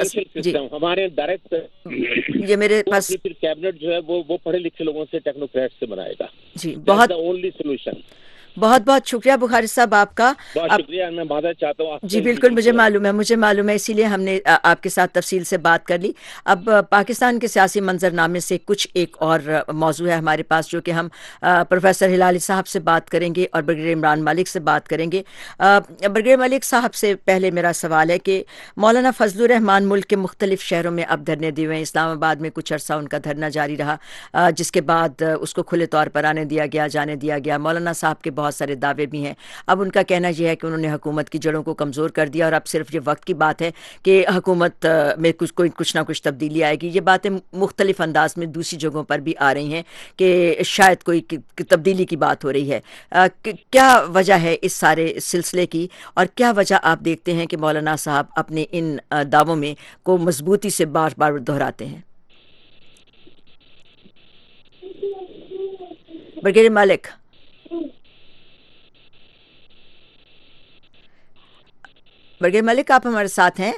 ہمارے ڈائریکٹ یہ میرے پاس کیبنٹ جو ہے وہ پڑھے لکھے لوگوں سے ٹیکنوکریٹ سے بنائے گا. بہت اونلی سولوشن. بہت بہت شکریہ بخاری صاحب آپ کا. بہت شکریہ. میں معذرت چاہتا ہوں. جی بالکل مجھے معلوم ہے اسی لیے ہم نے آپ کے ساتھ تفصیل سے بات کر لی. اب پاکستان کے سیاسی منظرنامے سے کچھ ایک اور موضوع ہے ہمارے پاس جو کہ ہم پروفیسر ہلالی صاحب سے بات کریں گے اور بریگیڈیئر عمران ملک سے بات کریں گے. بریگیڈیئر ملک صاحب سے پہلے میرا سوال ہے کہ مولانا فضل الرحمان ملک کے مختلف شہروں میں اب دھرنے دیے ہوئے ہیں. اسلام آباد میں کچھ عرصہ ان کا دھرنا جاری رہا جس کے بعد اس کو کھلے طور پر جانے دیا گیا. مولانا صاحب کے بہت سارے دعوے بھی ہیں. اب ان کا کہنا یہ ہے کہ انہوں نے حکومت کی جڑوں کو کمزور کر دیا اور اب صرف یہ وقت کی بات ہے کہ حکومت میں کچھ نہ کچھ تبدیلی آئے گی. یہ باتیں مختلف انداز میں دوسری جگہوں پر بھی آ رہی ہیں کہ شاید کوئی تبدیلی کی بات ہو رہی ہے. کیا وجہ ہے اس سارے سلسلے کی اور کیا وجہ آپ دیکھتے ہیں کہ مولانا صاحب اپنے ان دعووں میں کو مضبوطی سے بار بار دہراتے ہیں؟ بریگیڈیئر ملک. بریگیڈیئر ملک آپ ہمارے ساتھ ہیں؟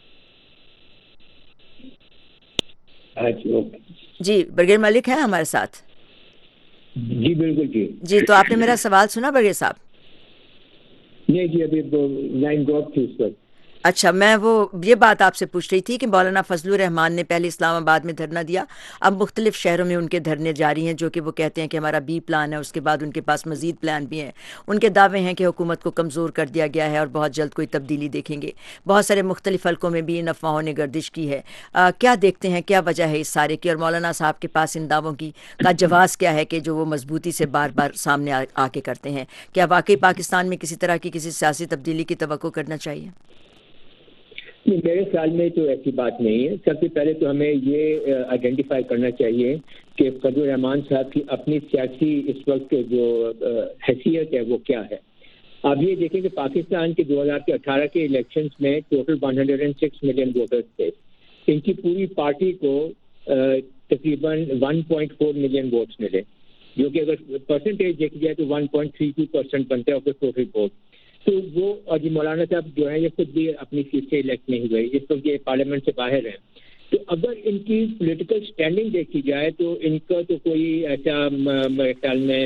جی بریگیڈیئر ملک ہیں ہمارے ساتھ؟ جی بالکل. جی تو آپ نے میرا سوال سنا بریگیڈیئر صاحب؟ نہیں جی ابھی لائن ڈراپ تھی اس وقت. اچھا میں یہ بات آپ سے پوچھ رہی تھی کہ مولانا فضل الرحمان نے پہلے اسلام آباد میں دھرنا دیا, اب مختلف شہروں میں ان کے دھرنے جاری ہیں جو کہ وہ کہتے ہیں کہ ہمارا بی پلان ہے. اس کے بعد ان کے پاس مزید پلان بھی ہیں. ان کے دعوے ہیں کہ حکومت کو کمزور کر دیا گیا ہے اور بہت جلد کوئی تبدیلی دیکھیں گے. بہت سارے مختلف حلقوں میں بھی ان افواہوں نے گردش کی ہے. کیا دیکھتے ہیں کیا وجہ ہے اس سارے کی, اور مولانا صاحب کے پاس ان دعووں کا جواز کیا ہے کہ جو وہ مضبوطی سے بار بار سامنے آ کے کرتے ہیں؟ کیا واقعی پاکستان میں کسی طرح کی کسی سیاسی تبدیلی کی توقع کرنا چاہیے؟ میرے خیال میں تو ایسی بات نہیں ہے. سب سے پہلے تو ہمیں یہ آئیڈینٹیفائی کرنا چاہیے کہ فضل الرحمان صاحب کی اپنی سیاسی اس وقت جو حیثیت ہے وہ کیا ہے. آپ یہ دیکھیں کہ پاکستان کے 2018 کے الیکشنز میں ٹوٹل 106 ملین ووٹرز تھے. ان کی پوری پارٹی کو تقریباً 1.4 ملین ووٹس ملے, جو کہ اگر پرسنٹیج دیکھی جائے تو 1.32% بنتا ہے آف ٹوٹل ووٹ. تو وہ اور جی مولانا صاحب جو ہے یہ خود بھی اپنی سیٹ سے الیکٹ نہیں ہوئے, اس وقت یہ پارلیمنٹ سے باہر ہیں. تو اگر ان کی پولیٹیکل سٹینڈنگ دیکھی جائے تو ان کا تو کوئی ایسا میرے خیال میں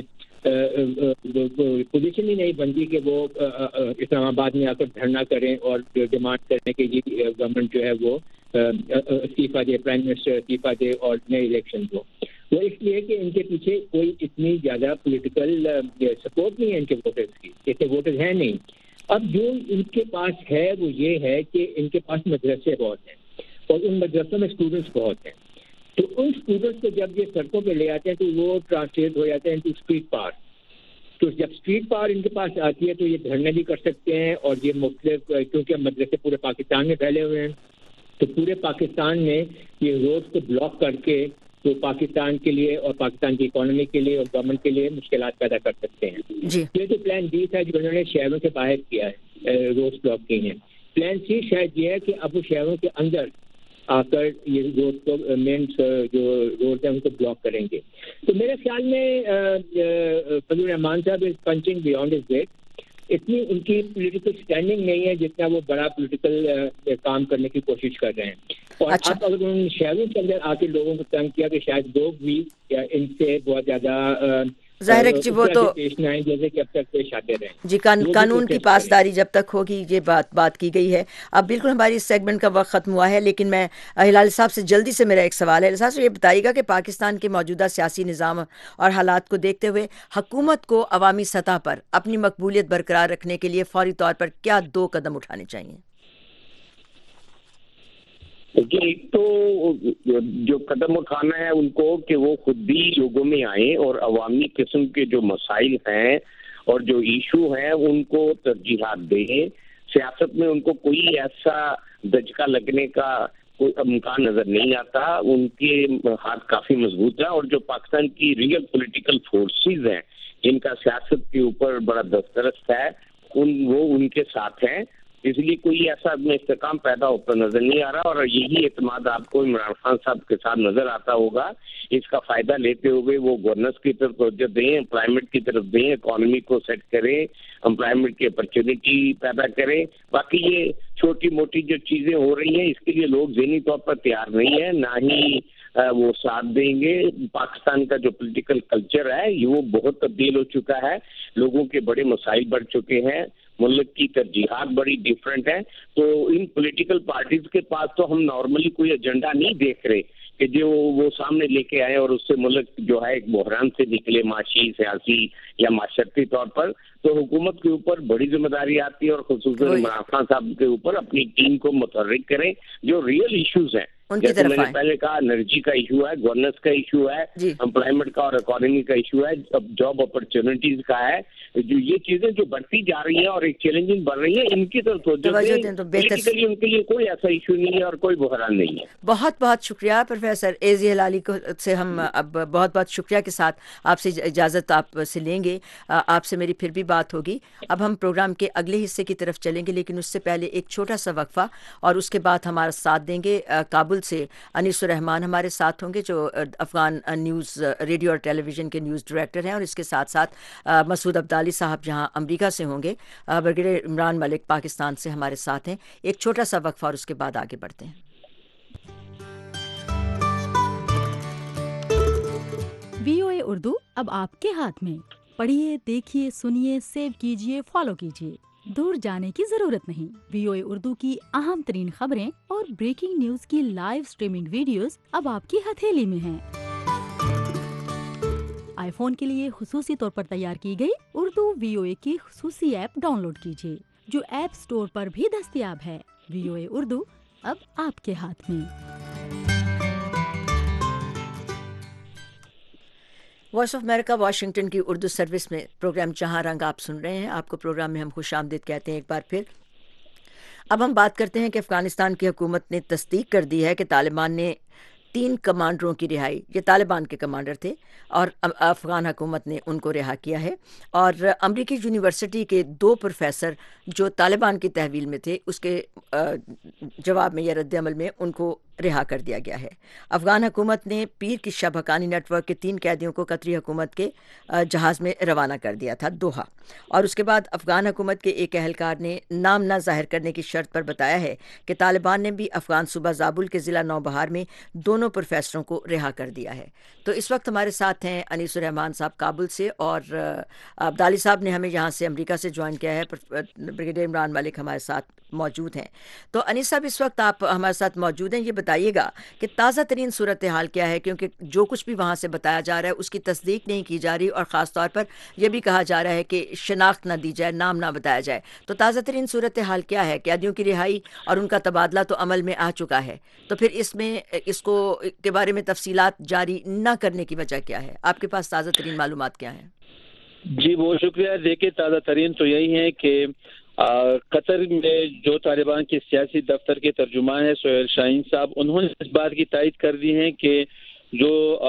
پوزیشن ہی نہیں بنتی کہ وہ اسلام آباد میں آ کر دھرنا کریں اور ڈیمانڈ کریں کہ یہ گورنمنٹ جو ہے وہ استعفیٰ دے, پرائم منسٹر استعفیٰ دے اور نئے الیکشن ہو. وہ اس لیے کہ ان کے پیچھے کوئی اتنی زیادہ پولیٹیکل سپورٹ نہیں ہے ان کے ووٹرز کی, اتنے ووٹرز ہیں نہیں. اب جو ان کے پاس ہے وہ یہ ہے کہ ان کے پاس مدرسے بہت ہیں اور ان مدرسوں میں اسٹوڈنٹس بہت ہیں. تو ان اسٹوڈنٹس کو جب یہ سڑکوں پہ لے آتے ہیں تو وہ ٹرانسلیٹ ہو جاتے ہیں انٹو اسٹریٹ پاور. تو جب اسٹریٹ پاور ان کے پاس آتی ہے تو یہ دھرنے بھی کر سکتے ہیں اور یہ مختلف, کیونکہ مدرسے پورے پاکستان میں پھیلے ہوئے ہیں تو پورے پاکستان میں یہ روڈ کو بلاک کر کے تو پاکستان کے لیے اور پاکستان کی اکانومی کے لیے اور گورنمنٹ کے لیے مشکلات پیدا کر سکتے ہیں. یہ تو پلان بی تھا جو انہوں نے شہروں سے باہر کیا ہے, روڈ بلاک کی ہیں. پلان سی شاید یہ ہے کہ اب وہ شہروں کے اندر آ کر یہ روڈ کو مین جو روڈ ہیں ان کو بلاک کریں گے. تو میرے خیال میں فضل الرحمان صاحب is punching beyond his weight. اتنی ان کی پولیٹیکل سٹینڈنگ نہیں ہے جتنا وہ بڑا پولیٹیکل کام کرنے کی کوشش کر رہے ہیں. اور اب اگر ان شہروں کے اندر آ کے لوگوں کو تنگ کیا کہ شاید لوگ بھی ان سے بہت زیادہ ظاہر ہے کہ وہ تو پیش نہ آئیں جیسے کہ اب تک پیش آتے رہے. جی قانون کی پاسداری جب تک ہوگی یہ بات کی گئی ہے. اب بالکل ہماری اس سیگمنٹ کا وقت ختم ہوا ہے, لیکن میں ہلال صاحب سے جلدی سے میرا ایک سوال ہے. ہلال صاحب یہ بتائیے گا کہ پاکستان کے موجودہ سیاسی نظام اور حالات کو دیکھتے ہوئے حکومت کو عوامی سطح پر اپنی مقبولیت برقرار رکھنے کے لیے فوری طور پر کیا 2 قدم اٹھانے چاہیے؟ ایک تو جو قدم اٹھانا ہے ان کو کہ وہ خود بھی لوگوں میں آئیں اور عوامی قسم کے جو مسائل ہیں اور جو ایشو ہیں ان کو ترجیحات دیں. سیاست میں ان کو کوئی ایسا دھچکا لگنے کا کوئی امکان نظر نہیں آتا. ان کے ہاتھ کافی مضبوط ہیں اور جو پاکستان کی ریئل پولیٹیکل فورسز ہیں جن کا سیاست کے اوپر بڑا دسترس ہے وہ ان کے ساتھ ہیں. اس لیے کوئی ایسا استحکام پیدا ہوتا نظر نہیں آ رہا اور یہی اعتماد آپ کو عمران خان صاحب کے ساتھ نظر آتا ہوگا. اس کا فائدہ لیتے ہوئے وہ گورننس کی طرف توجہ دیں, امپلائمنٹ کی طرف دیں, اکانومی کو سیٹ کریں, امپلائمنٹ کی اپرچونیٹی پیدا کریں. باقی یہ چھوٹی موٹی جو چیزیں ہو رہی ہیں اس کے لیے لوگ ذہنی طور پر تیار نہیں ہیں, نہ ہی وہ ساتھ دیں گے. پاکستان کا جو پولیٹیکل کلچر ہے یہ وہ بہت تبدیل ہو چکا ہے, لوگوں کے بڑے مسائل بڑھ چکے ہیں, ملک کی ترجیحات بڑی ڈیفرنٹ ہیں. تو ان پولیٹیکل پارٹیز کے پاس تو ہم نارملی کوئی ایجنڈا نہیں دیکھ رہے کہ جو وہ سامنے لے کے آئے اور اس سے ملک جو ہے ایک بحران سے نکلے معاشی, سیاسی یا معاشرتی طور پر. تو حکومت کے اوپر بڑی ذمہ داری آتی ہے اور خصوصاً عمران خان صاحب کے اوپر اپنی ٹیم کو متحرک کریں جو ریئل ایشوز ہیں. جیسے میں نے پہلے کہا, انرجی کا ایشو ہے, گورننس کا ایشو ہے, امپلائمنٹ کا اور اکانومی کا ایشو ہے, جاب اپرچونٹیز کا ہے. جو یہ چیزیں جو بڑھتی جا رہی ہیں اور ایک چیلنجنگ بڑھ رہی ہیں, ان کی طرف توجہ دیں تو پولیٹیکلی ان کے لیے کوئی ایسا ایشو نہیں ہے اور کوئی بحران نہیں ہے. بہت بہت شکریہ پروفیسر اے زی ہلالی کو سے ہم اب بہت بہت شکریہ کے ساتھ آپ سے اجازت آپ سے لیں گے. آپ سے میری پھر بھی بات ہوگی. اب ہم پروگرام کے اگلے حصے کی طرف چلیں گے, لیکن اس سے پہلے ایک چھوٹا سا وقفہ, اور اس کے بعد ہمارا ساتھ دیں گے کابل سے انیس الرحمان ہمارے ساتھ ہوں گے, جو افغان نیوز ریڈیو اور ٹیلی ویژن کے نیوز ڈائریکٹر ہیں, اور اس کے ساتھ ساتھ مسعود عبدالی صاحب جہاں امریکہ سے ہوں گے. بریگیڈیئر عمران ملک پاکستان سے ہمارے ساتھ ہیں. ایک چھوٹا سا وقفہ اور اس کے بعد آگے بڑھتے ہیں. VOA اردو اب آپ کے ہاتھ میں. پڑھیے, دیکھیے, سنیے, سیو کیجیے, فالو کیجیے. دور جانے کی ضرورت نہیں. VOA اردو کی اہم ترین خبریں اور بریکنگ نیوز کی لائیو سٹریمنگ ویڈیوز اب آپ کی ہتھیلی میں ہیں. آئی فون کے لیے خصوصی طور پر تیار کی گئی اردو VOA کی خصوصی ایپ ڈاؤن لوڈ کیجیے, جو ایپ سٹور پر بھی دستیاب ہے. VOA اردو اب آپ کے ہاتھ میں. وائس آف امریکہ واشنگٹن کی اردو سروس میں پروگرام جہاں رنگ آپ سن رہے ہیں. آپ کو پروگرام میں ہم خوش آمدید کہتے ہیں ایک بار پھر. اب ہم بات کرتے ہیں کہ افغانستان کی حکومت نے تصدیق کر دی ہے کہ طالبان نے 3 کمانڈروں کی رہائی, یہ طالبان کے کمانڈر تھے, اور افغان حکومت نے ان کو رہا کیا ہے. اور امریکی یونیورسٹی کے 2 پروفیسر جو طالبان کی تحویل میں تھے, اس کے جواب میں یا رد عمل میں ان کو رہا کر دیا گیا ہے. افغان حکومت نے پیر کی شب حقانی نیٹ ورک کے 3 قیدیوں کو قطری حکومت کے جہاز میں روانہ کر دیا تھا دوحہ, اور اس کے بعد افغان حکومت کے ایک اہلکار نے نام نہ ظاہر کرنے کی شرط پر بتایا ہے کہ طالبان نے بھی افغان صوبہ زابل کے ضلع نوبہار میں دونوں پروفیسروں کو رہا کر دیا ہے. تو اس وقت ہمارے ساتھ ہیں انیس الرحمان صاحب کابل سے, اور عبدالی صاحب نے ہمیں یہاں سے امریکہ سے جوائن کیا ہے. بریگیڈیئر عمران ملک ہمارے ساتھ موجود ہیں. تو انیس صاحب اس وقت آپ ہمارے ساتھ موجود ہیں. یہ بتائیے گا کہ تازہ ترین صورتحال کیا ہے, کیونکہ جو کچھ بھی وہاں سے بتایا جا رہا ہے اس کی تصدیق نہیں کی جا رہی, اور خاص طور پر یہ بھی کہا جا رہا ہے کہ شناخت نہ دی جائے, نام نہ بتایا جائے. تو تازہ ترین صورتحال کیا ہے؟ قیدیوں کی رہائی اور ان کا تبادلہ تو عمل میں آ چکا ہے, تو پھر اس کو کے بارے میں تفصیلات جاری نہ کرنے کی وجہ کیا ہے؟ آپ کے پاس تازہ ترین معلومات کیا ہیں؟ جی بہت شکریہ. دیکھیے تازہ ترین تو یہی ہے کہ قطر میں جو طالبان کے سیاسی دفتر کے ترجمان ہیں سہیل شاہین صاحب, انہوں نے اس بات کی تائید کر دی ہے کہ جو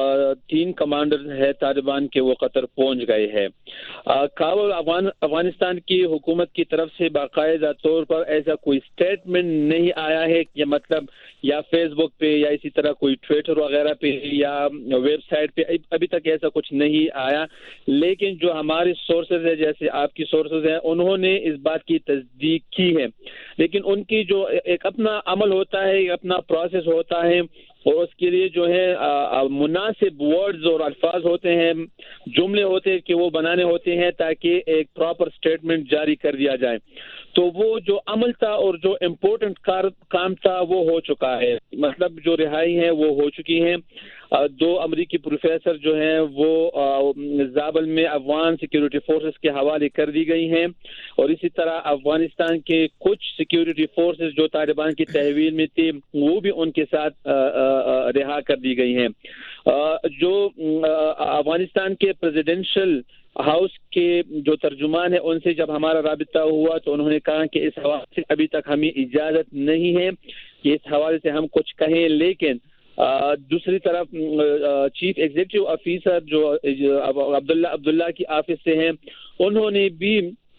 3 کمانڈر ہے طالبان کے وہ قطر پہنچ گئے ہیں. کابل افغانستان کی حکومت کی طرف سے باقاعدہ طور پر ایسا کوئی سٹیٹمنٹ نہیں آیا ہے, کہ مطلب یا فیس بک پہ یا اسی طرح کوئی ٹویٹر وغیرہ پہ یا ویب سائٹ پہ ابھی تک ایسا کچھ نہیں آیا. لیکن جو ہمارے سورسز ہیں, جیسے آپ کی سورسز ہیں, انہوں نے اس بات کی تصدیق کی ہے. لیکن ان کی جو ایک اپنا عمل ہوتا ہے, ایک اپنا پروسیس ہوتا ہے, اور اس کے لیے جو ہے مناسب ورڈز اور الفاظ ہوتے ہیں, جملے ہوتے ہیں کہ وہ بنانے ہوتے ہیں تاکہ ایک پراپر سٹیٹمنٹ جاری کر دیا جائے. تو وہ جو عمل تھا اور جو امپورٹنٹ کام تھا وہ ہو چکا ہے. مطلب جو رہائی ہیں وہ ہو چکی ہیں. 2 امریکی پروفیسر جو ہیں وہ زابل میں افغان سیکیورٹی فورسز کے حوالے کر دی گئی ہیں, اور اسی طرح افغانستان کے کچھ سیکیورٹی فورسز جو طالبان کی تحویل میں تھی وہ بھی ان کے ساتھ رہا کر دی گئی ہیں. جو افغانستان کے پریزیڈنشل ہاؤس کے جو ترجمان ہیں, ان سے جب ہمارا رابطہ ہوا تو انہوں نے کہا کہ اس حوالے سے ابھی تک ہمیں اجازت نہیں ہے کہ اس حوالے سے ہم کچھ کہیں. لیکن دوسری طرف چیف ایگزیکٹو آفیسر جو عبداللہ کی آفس سے ہیں, انہوں نے بھی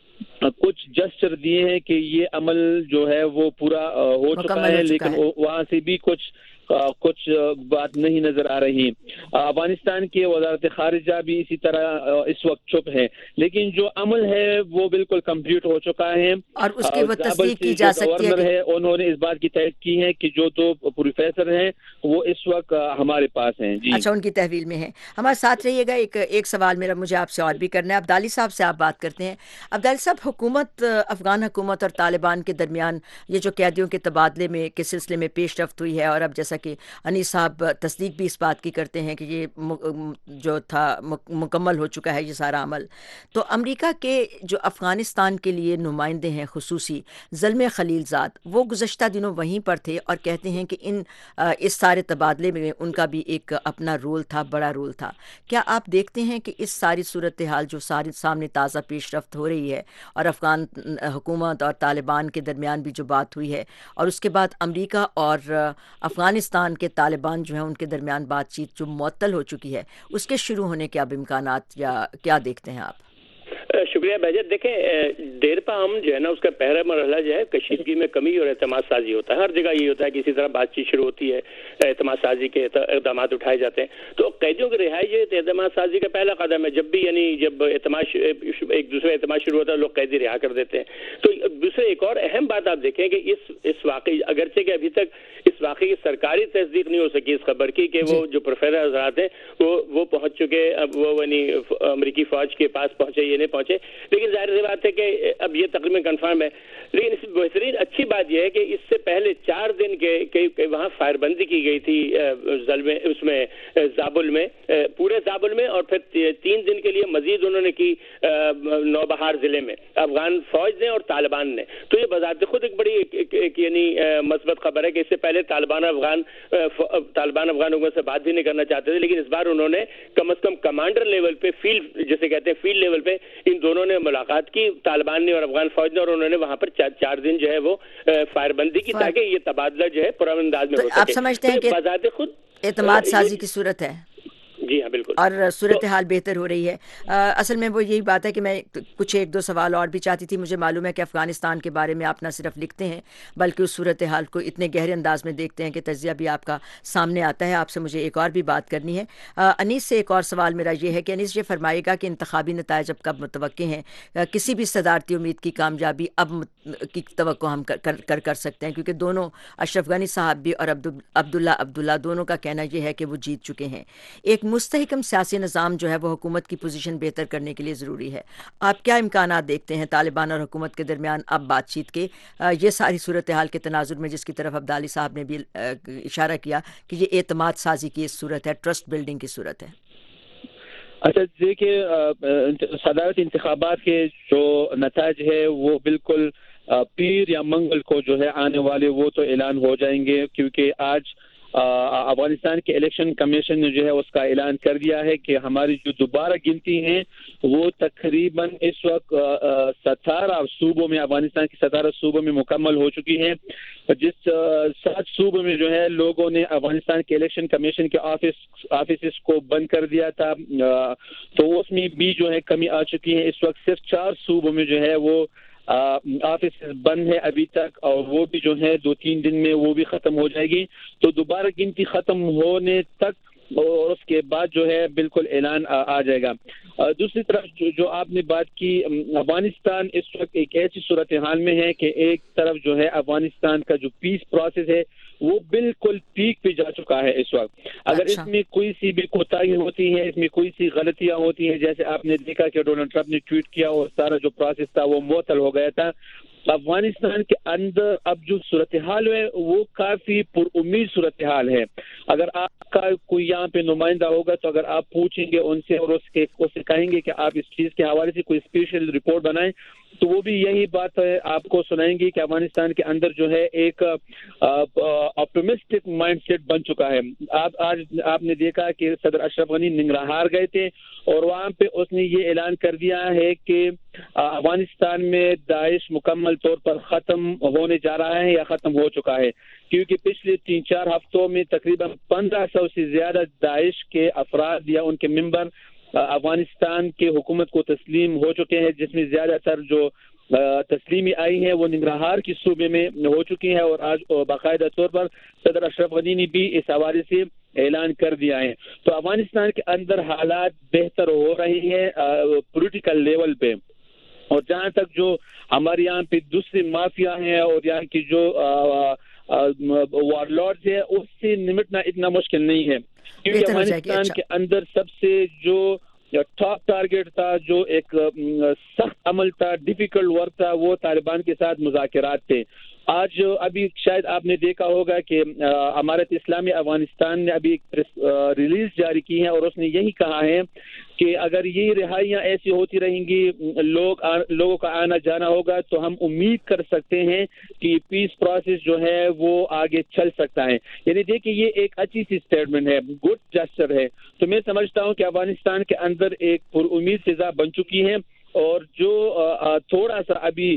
کچھ جسچر دیے ہیں کہ یہ عمل جو ہے وہ پورا ہو چکا ہے, لیکن وہاں سے بھی کچھ کچھ بات نہیں نظر آ رہی. افغانستان کی وزارت خارجہ بھی اسی طرح اس وقت چپ ہے, لیکن جو عمل ہے وہ بالکل کمپلیٹ ہو چکا ہے. اور اس کی وہ تصدیق کی جا سکتی ہے, انہوں نے اس بات کی تائید کی ہے کہ جو دو پروفیسر ہیں وہ اس وقت ہمارے پاس ہیں. جی اچھا, ان کی تحویل میں ہے. ہمارے ساتھ رہیے گا. ایک سوال میرا مجھے آپ سے اور بھی کرنا ہے. عبدالی صاحب سے آپ بات کرتے ہیں. عبدالی صاحب, افغان حکومت اور طالبان کے درمیان یہ جو قیدیوں کے تبادلے میں کے سلسلے میں پیش رفت ہوئی ہے, اور اب جیسا کہ انیس صاحب تصدیق بھی اس بات کی کرتے ہیں کہ یہ جو تھا مکمل ہو چکا ہے یہ سارا عمل, تو امریکہ کے جو افغانستان کے لیے نمائندے ہیں خصوصی زلمے خلیل زاد, وہ گزشتہ دنوں وہیں پر تھے اور کہتے ہیں کہ اس سارے تبادلے میں ان کا بھی ایک اپنا رول تھا, بڑا رول تھا. کیا آپ دیکھتے ہیں کہ اس ساری صورتحال جو سامنے تازہ پیش رفت ہو رہی ہے اور افغان حکومت اور طالبان کے درمیان بھی جو بات ہوئی ہے, اور اس کے بعد امریکہ اور افغانستان کے طالبان جو ہیں ان کے درمیان بات چیت جو معطل ہو چکی ہے, اس کے شروع ہونے کے اب امکانات یا کیا دیکھتے ہیں آپ؟ شکریہ بہجت. دیکھیں, دیر پا ہم جو ہے نا اس کا پہلا مرحلہ جو ہے کشیدگی میں کمی اور اعتماد سازی ہوتا ہے. ہر جگہ یہ ہوتا ہے کہ اسی طرح بات چیت شروع ہوتی ہے, اعتماد سازی کے اقدامات اٹھائے جاتے ہیں. تو قیدیوں کی رہائی جو اعتماد سازی کا پہلا قدم ہے. جب ایک دوسرے اعتماد شروع ہوتا ہے لوگ قیدی رہا کر دیتے ہیں. تو دوسرے ایک اور اہم بات آپ دیکھیں کہ اس واقعی, اگرچہ کہ ابھی تک اس واقعے کی سرکاری تصدیق نہیں ہو سکی اس خبر کی کہ وہ جو پروفیسر حضرات ہیں وہ پہنچ چکے, اب وہ امریکی فوج کے پاس پہنچے, یہ نہیں پہنچے, لیکن ظاہر سی بات ہے کہ اب یہ تقریباً کنفرم ہے. لیکن اس بہترین اچھی بات یہ ہے کہ اس سے پہلے 4 دن کے وہاں فائر بندی کی گئی تھی اس میں زابل میں, پورے زابل میں, اور پھر 3 دن کے لیے مزید انہوں نے کی نوبہار ضلع میں, افغان فوج نے اور طالبان نے. تو یہ بذات خود ایک بڑی یعنی مثبت خبر ہے کہ اس سے پہلے طالبان افغان حکومت سے بات بھی نہیں کرنا چاہتے تھے, لیکن اس بار انہوں نے کم از کم کمانڈر لیول پہ, فیلڈ جسے کہتے ہیں فیلڈ لیول پہ ان دونوں نے ملاقات کی, طالبان نے اور افغان فوج نے, اور انہوں نے وہاں پر 4 دن جو ہے وہ فائر بندی کی تاکہ یہ تبادلہ جو ہے پرامن انداز میں ہو سکے. آپ سمجھتے ہیں کہ بذات خود اعتماد سازی کی صورت ہے؟ جی ہاں بالکل, اور صورتحال بہتر ہو رہی ہے. اصل میں وہ یہی بات ہے کہ میں کچھ 1-2 سوال اور بھی چاہتی تھی. مجھے معلوم ہے کہ افغانستان کے بارے میں آپ نہ صرف لکھتے ہیں بلکہ اس صورتحال کو اتنے گہرے انداز میں دیکھتے ہیں کہ تجزیہ بھی آپ کا سامنے آتا ہے. آپ سے مجھے ایک اور بھی بات کرنی ہے. انیس سے ایک اور سوال میرا یہ ہے کہ انیس یہ فرمائے گا کہ انتخابی نتائج اب کب متوقع ہیں؟ کسی بھی صدارتی امید کی کامیابی اب کی توقع ہم کر سکتے ہیں, کیونکہ دونوں اشرف غنی صاحب بھی اور عبداللہ دونوں کا کہنا یہ ہے کہ وہ جیت چکے ہیں. ایک مستحکم سیاسی نظام جو ہے وہ حکومت کی پوزیشن بہتر کرنے کے لیے ضروری ہے. آپ کیا امکانات دیکھتے ہیں طالبان اور حکومت کے درمیان اب بات چیت کے, یہ ساری صورتحال کے تناظر میں, جس کی طرف عبدالی صاحب نے بھی اشارہ کیا کہ یہ اعتماد سازی کی صورت ہے, ٹرسٹ بلڈنگ کی صورت ہے؟ اچھا دیکھیے, صدارتی انتخابات کے جو نتائج ہے وہ بالکل پیر یا منگل کو جو ہے آنے والے وہ تو اعلان ہو جائیں گے, کیونکہ آج افغانستان کے الیکشن کمیشن نے جو ہے اس کا اعلان کر دیا ہے کہ ہماری جو دوبارہ گنتی ہیں وہ تقریباً اس وقت 17 صوبوں میں, افغانستان کے 17 صوبوں میں مکمل ہو چکی ہے. جس 7 صوبوں میں جو ہے لوگوں نے افغانستان کے الیکشن کمیشن کے آفیسز کو بند کر دیا تھا, تو اس میں بھی جو ہے کمی آ چکی ہے. اس وقت صرف 4 صوبوں میں جو ہے وہ آفس بند ہے ابھی تک, اور وہ بھی جو ہے 2-3 دن میں وہ بھی ختم ہو جائے گی. تو دوبارہ گنتی ختم ہونے تک اور اس کے بعد جو ہے بالکل اعلان آ جائے گا. دوسری طرف جو آپ نے بات کی, افغانستان اس وقت ایک ایسی صورتحال میں ہے کہ ایک طرف جو ہے افغانستان کا جو پیس پروسیس ہے وہ بالکل پیک پہ جا چکا ہے اس وقت. اگر اس میں کوئی سی بھی کوتاہی ہوتی ہے, اس میں کوئی سی غلطیاں ہوتی ہیں, جیسے آپ نے دیکھا کہ ڈونلڈ ٹرمپ نے ٹویٹ کیا اور سارا جو پروسیس تھا وہ معطل ہو گیا تھا. افغانستان کے اندر اب جو صورتحال ہے وہ کافی پر امید صورتحال ہے. اگر آپ کا کوئی یہاں پہ نمائندہ ہوگا تو اگر آپ پوچھیں گے ان سے اور اس سے کہیں گے کہ آپ اس چیز کے حوالے سے کوئی اسپیشل رپورٹ بنائیں, تو وہ بھی یہی بات آپ کو سنائیں گے کہ افغانستان کے اندر جو ہے ایک آپٹمسٹک مائنڈ سیٹ بن چکا ہے. آج آپ نے دیکھا کہ صدر اشرف غنی ننگرہار گئے تھے اور وہاں پہ اس نے یہ اعلان کر دیا ہے کہ افغانستان میں داعش مکمل طور پر ختم ہونے جا رہا ہے یا ختم ہو چکا ہے, کیونکہ پچھلے 3-4 ہفتوں میں تقریباً 1500 سے زیادہ داعش کے افراد یا ان کے ممبر افغانستان کے حکومت کو تسلیم ہو چکے ہیں, جس میں زیادہ تر جو تسلیمی آئی ہیں وہ ننگرہار کی صوبے میں ہو چکی ہیں، اور آج باقاعدہ طور پر صدر اشرف غنی نے بھی اس حوالے سے اعلان کر دیا ہے. تو افغانستان کے اندر حالات بہتر ہو رہے ہیں پولیٹیکل لیول پہ، اور جہاں تک جو ہمارے یہاں پہ دوسری مافیا ہیں اور یہاں کی جو وار لارڈز ہے اس سے نمٹنا اتنا مشکل نہیں ہے، کیونکہ افغانستان کے اندر سب سے جو ٹاپ ٹارگیٹ تھا، جو ایک سخت عمل تھا، ڈیفیکلٹ ورک تھا، وہ طالبان کے ساتھ مذاکرات تھے. آج ابھی شاید آپ نے دیکھا ہوگا کہ امارت اسلامی افغانستان نے ابھی ایک ریلیز جاری کی ہے، اور اس نے یہی کہا ہے کہ اگر یہ رہائیاں ایسی ہوتی رہیں گی، لوگوں کا آنا جانا ہوگا، تو ہم امید کر سکتے ہیں کہ پیس پروسیس جو ہے وہ آگے چل سکتا ہے. یعنی دیکھیں یہ ایک اچھی سی اسٹیٹمنٹ ہے، گڈ جسچر ہے. تو میں سمجھتا ہوں کہ افغانستان کے اندر ایک پر امید فضا بن چکی ہے، اور جو تھوڑا سا ابھی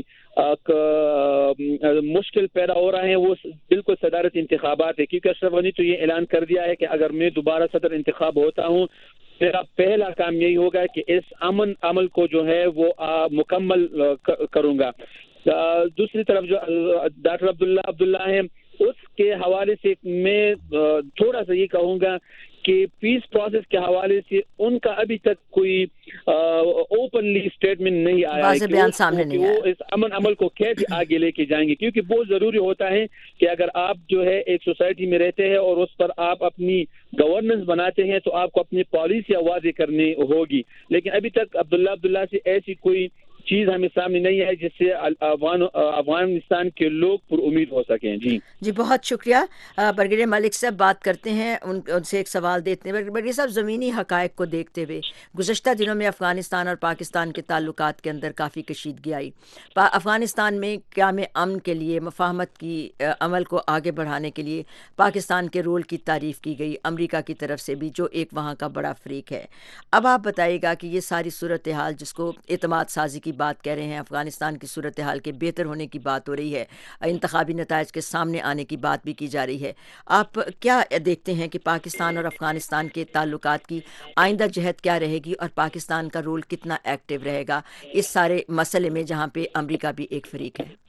مشکل پیدا ہو رہا ہے وہ بالکل صدارت انتخابات ہے، کیونکہ اشرف غنی تو یہ اعلان کر دیا ہے کہ اگر میں دوبارہ صدر انتخاب ہوتا ہوں، میرا پہلا کام یہی ہوگا کہ اس امن عمل کو جو ہے وہ مکمل کروں گا. دوسری طرف جو ڈاکٹر عبداللہ ہیں، اس کے حوالے سے میں تھوڑا سا یہ کہوں گا کہ پیس پروسیس کے حوالے سے ان کا ابھی تک کوئی اوپنلی اسٹیٹمنٹ نہیں آیا ہے کہ وہ اس امن عمل کو کیسے آگے لے کے جائیں گے، کیونکہ بہت ضروری ہوتا ہے کہ اگر آپ جو ہے ایک سوسائٹی میں رہتے ہیں اور اس پر آپ اپنی گورننس بناتے ہیں تو آپ کو اپنی پالیسیاں واضح کرنی ہوگی. لیکن ابھی تک عبداللہ سے ایسی کوئی چیز ہمیں سامنے نہیں ہے جس سے افغانستان کے لوگ پر امید ہو سکیں. جی بہت شکریہ. برگیڈیئر ملک صاحب بات کرتے ہیں، ان سے ایک سوال دیتے ہیں. برگیڈیئر صاحب، زمینی حقائق کو دیکھتے ہوئے گزشتہ دنوں میں افغانستان اور پاکستان کے تعلقات کے اندر کافی کشیدگی آئی. افغانستان میں قیام امن کے لیے مفاہمت کی عمل کو آگے بڑھانے کے لیے پاکستان کے رول کی تعریف کی گئی امریکہ کی طرف سے بھی، جو ایک وہاں کا بڑا فریق ہے. اب آپ بتائیے گا کہ یہ ساری صورتحال جس کو اعتماد سازی کی بات کہہ رہے ہیں، افغانستان کی صورتحال کے بہتر ہونے کی بات ہو رہی ہے، انتخابی نتائج کے سامنے آنے کی بات بھی کی جا رہی ہے، آپ کیا دیکھتے ہیں کہ پاکستان اور افغانستان کے تعلقات کی آئندہ جہت کیا رہے گی، اور پاکستان کا رول کتنا ایکٹیو رہے گا اس سارے مسئلے میں جہاں پہ امریکہ بھی ایک فریق ہے؟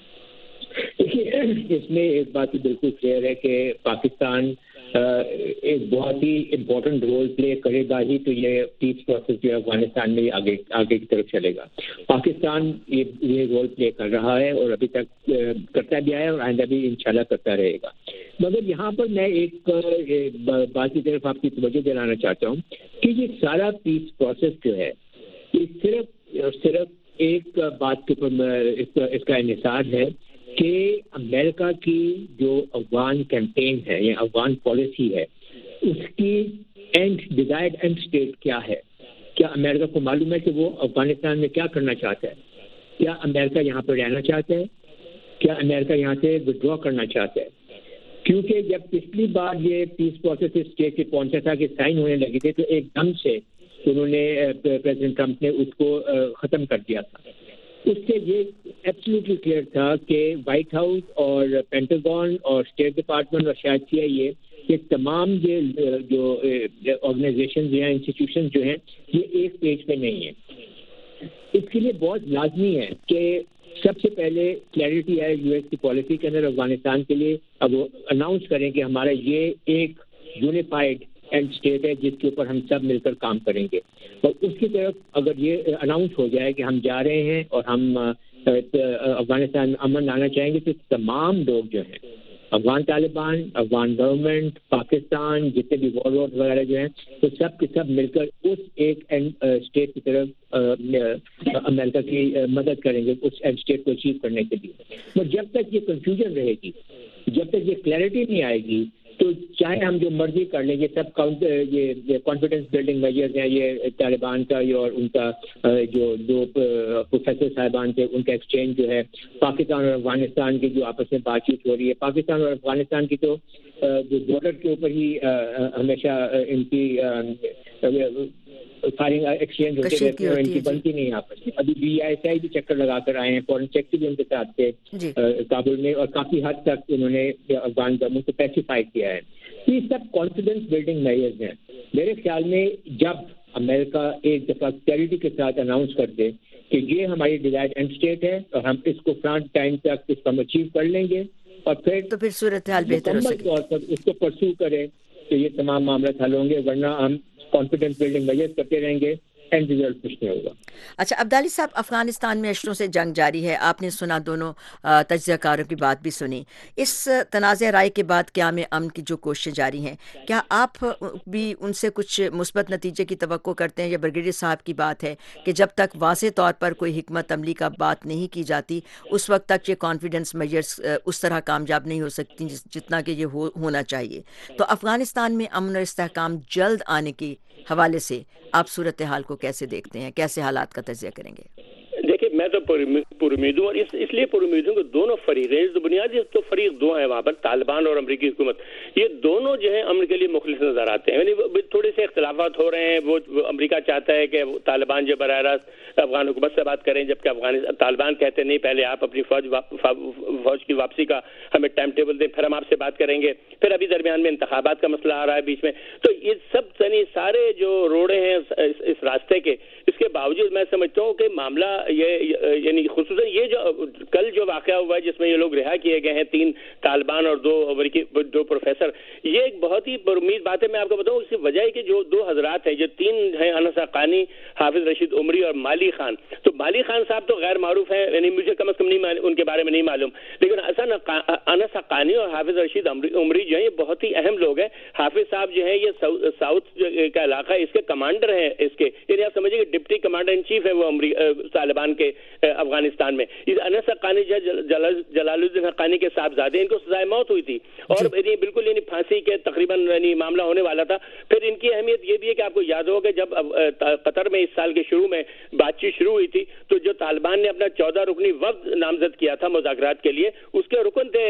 اس میں ایک بات بالکل کلیئر ہے کہ پاکستان ایک بہت ہی امپورٹنٹ رول پلے کرے گا ہی تو یہ پیس پروسیس جو ہے افغانستان میں آگے کی طرف چلے گا. پاکستان یہ رول پلے کر رہا ہے اور ابھی تک کرتا بھی آیا اور آئندہ بھی انشاءاللہ کرتا رہے گا. مگر یہاں پر میں ایک بات کی طرف آپ کی توجہ دلانا چاہتا ہوں کہ یہ سارا پیس پروسیس جو ہے یہ صرف ایک بات کے اوپر اس کا انحصار ہے کہ امریکہ کی جو افغان کیمپین ہے یا افغان پالیسی ہے اس کی ڈیزائرڈ اینڈ اسٹیٹ کیا ہے. کیا امریکہ کو معلوم ہے کہ وہ افغانستان میں کیا کرنا چاہتا ہے؟ کیا امریکہ یہاں پہ رہنا چاہتا ہے؟ کیا امریکہ یہاں سے ودرا کرنا چاہتا ہے؟ کیونکہ جب پچھلی بار یہ پیس پروسیس اسٹیج پہ پہنچا تھا کہ سائن ہونے لگے تھے تو ایک دم سے انہوں نے پریزیڈنٹ ٹرمپ نے اس کو ختم کر دیا تھا. اس سے یہ ایبسلیوٹلی کلیئر تھا کہ وائٹ ہاؤس اور پینٹاگون اور اسٹیٹ ڈپارٹمنٹ اور شاید CIA یہ تمام جو آرگنائزیشن یا انسٹیٹیوشن جو ہیں یہ ایک پیج پہ نہیں ہیں. اس کے لیے بہت لازمی ہے کہ سب سے پہلے کلیئرٹی ہے US کی پالیسی کے اندر افغانستان کے لیے. اب وہ اناؤنس کریں کہ ہمارا یہ ایک یونیفائڈ اینڈ اسٹیٹ ہے جس کے اوپر ہم سب مل کر کام کریں گے. اور اس کی طرف اگر یہ اناؤنس ہو جائے کہ ہم جا رہے ہیں اور ہم افغانستان میں امن لانا چاہیں گے تو تمام لوگ جو ہیں افغان طالبان، افغان گورنمنٹ، پاکستان، جتنے بھی وارلورڈ وغیرہ جو ہیں تو سب کے سب مل کر اس ایک اسٹیٹ کی طرف امریکہ کی مدد کریں گے اس اینڈ اسٹیٹ کو اچیو کرنے کے لیے. اور جب تک یہ کنفیوژن رہے گی، جب تک یہ کلیئرٹی نہیں آئے گی تو چاہے ہم جو مرضی کر لیں، یہ سب یہ کانفیڈنس بلڈنگ میجرز ہیں، یہ طالبان کا اور ان کا جو دو پروفیسر صاحبان تھے ان کا ایکسچینج جو ہے، پاکستان اور افغانستان کی جو آپس میں بات چیت ہو رہی ہے، پاکستان اور افغانستان کی تو جو بارڈر کے اوپر ہی ہمیشہ ان کی فائرنگ ایکسچینج ہوتے رہتے ہیں، ان کی بنتی نہیں آپس میں. ابھی BISI بھی چکر لگا کر آئے ہیں، فورن سیکٹری بھی ان کے ساتھ تھے کابل میں، اور کافی حد تک انہوں نے افغان گورنمنٹ کو پیسیفائی کیا ہے. یہ سب کانفیڈنس بلڈنگ میجرز ہیں. میرے خیال میں جب امریکہ ایک دفعہ کلیئرٹی کے ساتھ اناؤنس کر دے کہ یہ ہماری ڈیزائر اینڈ اسٹیٹ ہے اور ہم اس کو فرنٹ ٹائم تک اس کو ہم اچیو کر لیں گے اور پھر صورتحال بہتر ہو سکے طور پر اس کو پرسو کریں تو یہ تمام معاملات حل ہوں گے، ورنہ ہم کانفیڈنس بلڈنگ میجرز کرتے رہیں گے، اینڈ ریزلٹ کچھ نہیں ہوگا۔ اچھا عبدالی صاحب، افغانستان میں اشروں سے جنگ جاری ہے، آپ نے سنا دونوں تجزیہ کاروں کی بات بھی سنی، اس تنازع رائے کے بعد قیام امن کی جو کوششیں جاری ہیں، کیا آپ بھی ان سے کچھ مثبت نتیجے کی توقع کرتے ہیں؟ یا بریگیڈیئر صاحب کی بات ہے کہ جب تک واضح طور پر کوئی حکمت عملی کا بات نہیں کی جاتی اس وقت تک یہ کانفیڈنس میجرز اس طرح کامیاب نہیں ہو سکتی جتنا کہ یہ ہونا چاہیے؟ تو افغانستان میں امن اور استحکام جلد آنے کے حوالے سے آپ صورتحال کو کیسے دیکھتے ہیں، کیسے حالات کا تجزیہ کریں گے؟ دیکھیں میں تو پر امید ہوں، اور اس لیے پر امید ہوں کہ دونوں فریقیں، جو بنیادی تو فریق دو ہیں وہاں پر، طالبان اور امریکی حکومت، یہ دونوں جو ہیں امن کے لیے مخلص نظر آتے ہیں۔ یعنی تھوڑے سے اختلافات ہو رہے ہیں، وہ امریکہ چاہتا ہے کہ طالبان جو براہ راست افغان حکومت سے بات کریں، جبکہ طالبان کہتے ہیں نہیں، پہلے آپ اپنی فوج کی واپسی کا ہمیں ٹائم ٹیبل دیں، پھر ہم آپ سے بات کریں گے۔ پھر ابھی درمیان میں انتخابات کا مسئلہ آ رہا ہے بیچ میں، تو یہ سب سارے جو روڑے ہیں اس راستے کے، اس کے باوجود میں سمجھتا ہوں کہ معاملہ یہ یعنی خصوصاً یہ جو کل جو واقعہ ہوا ہے جس میں یہ لوگ رہا کیے گئے ہیں، 3 طالبان اور 2 پروفیسر، یہ ایک بہت ہی پرامید بات ہے۔ میں آپ کو بتاؤں اس کی وجہ ہے کہ جو 2 حضرات ہیں، جو 3 ہیں، انس حقانی، حافظ رشید عمری اور مالی خان، تو مالی خان صاحب تو غیر معروف ہیں، یعنی مجھے کم از کم نہیں ان کے بارے میں نہیں معلوم، لیکن انس حقانی اور حافظ رشید عمری جو ہیں یہ بہت ہی اہم لوگ ہیں۔ حافظ صاحب جو ہیں یہ ساؤتھ کا علاقہ ہے، اس کے کمانڈر ہیں، اس کے یعنی آپ سمجھیں کہ ڈپٹی کمانڈر ان چیف ہے وہ طالبان کے افغانستان میں۔ انس حقانی جلال الدین حقانی کے صاحبزادے، ان کو سزائے موت ہوئی تھی اور بالکل یعنی پھانسی کے تقریباً معاملہ ہونے والا تھا۔ پھر ان کی اہمیت یہ بھی ہے کہ آپ کو یاد ہوگا کہ جب قطر میں اس سال کے شروع میں بات چیت شروع ہوئی تھی تو جو طالبان نے اپنا 14 رکنی وفد نامزد کیا تھا مذاکرات کے لیے، اس کے رکن تھے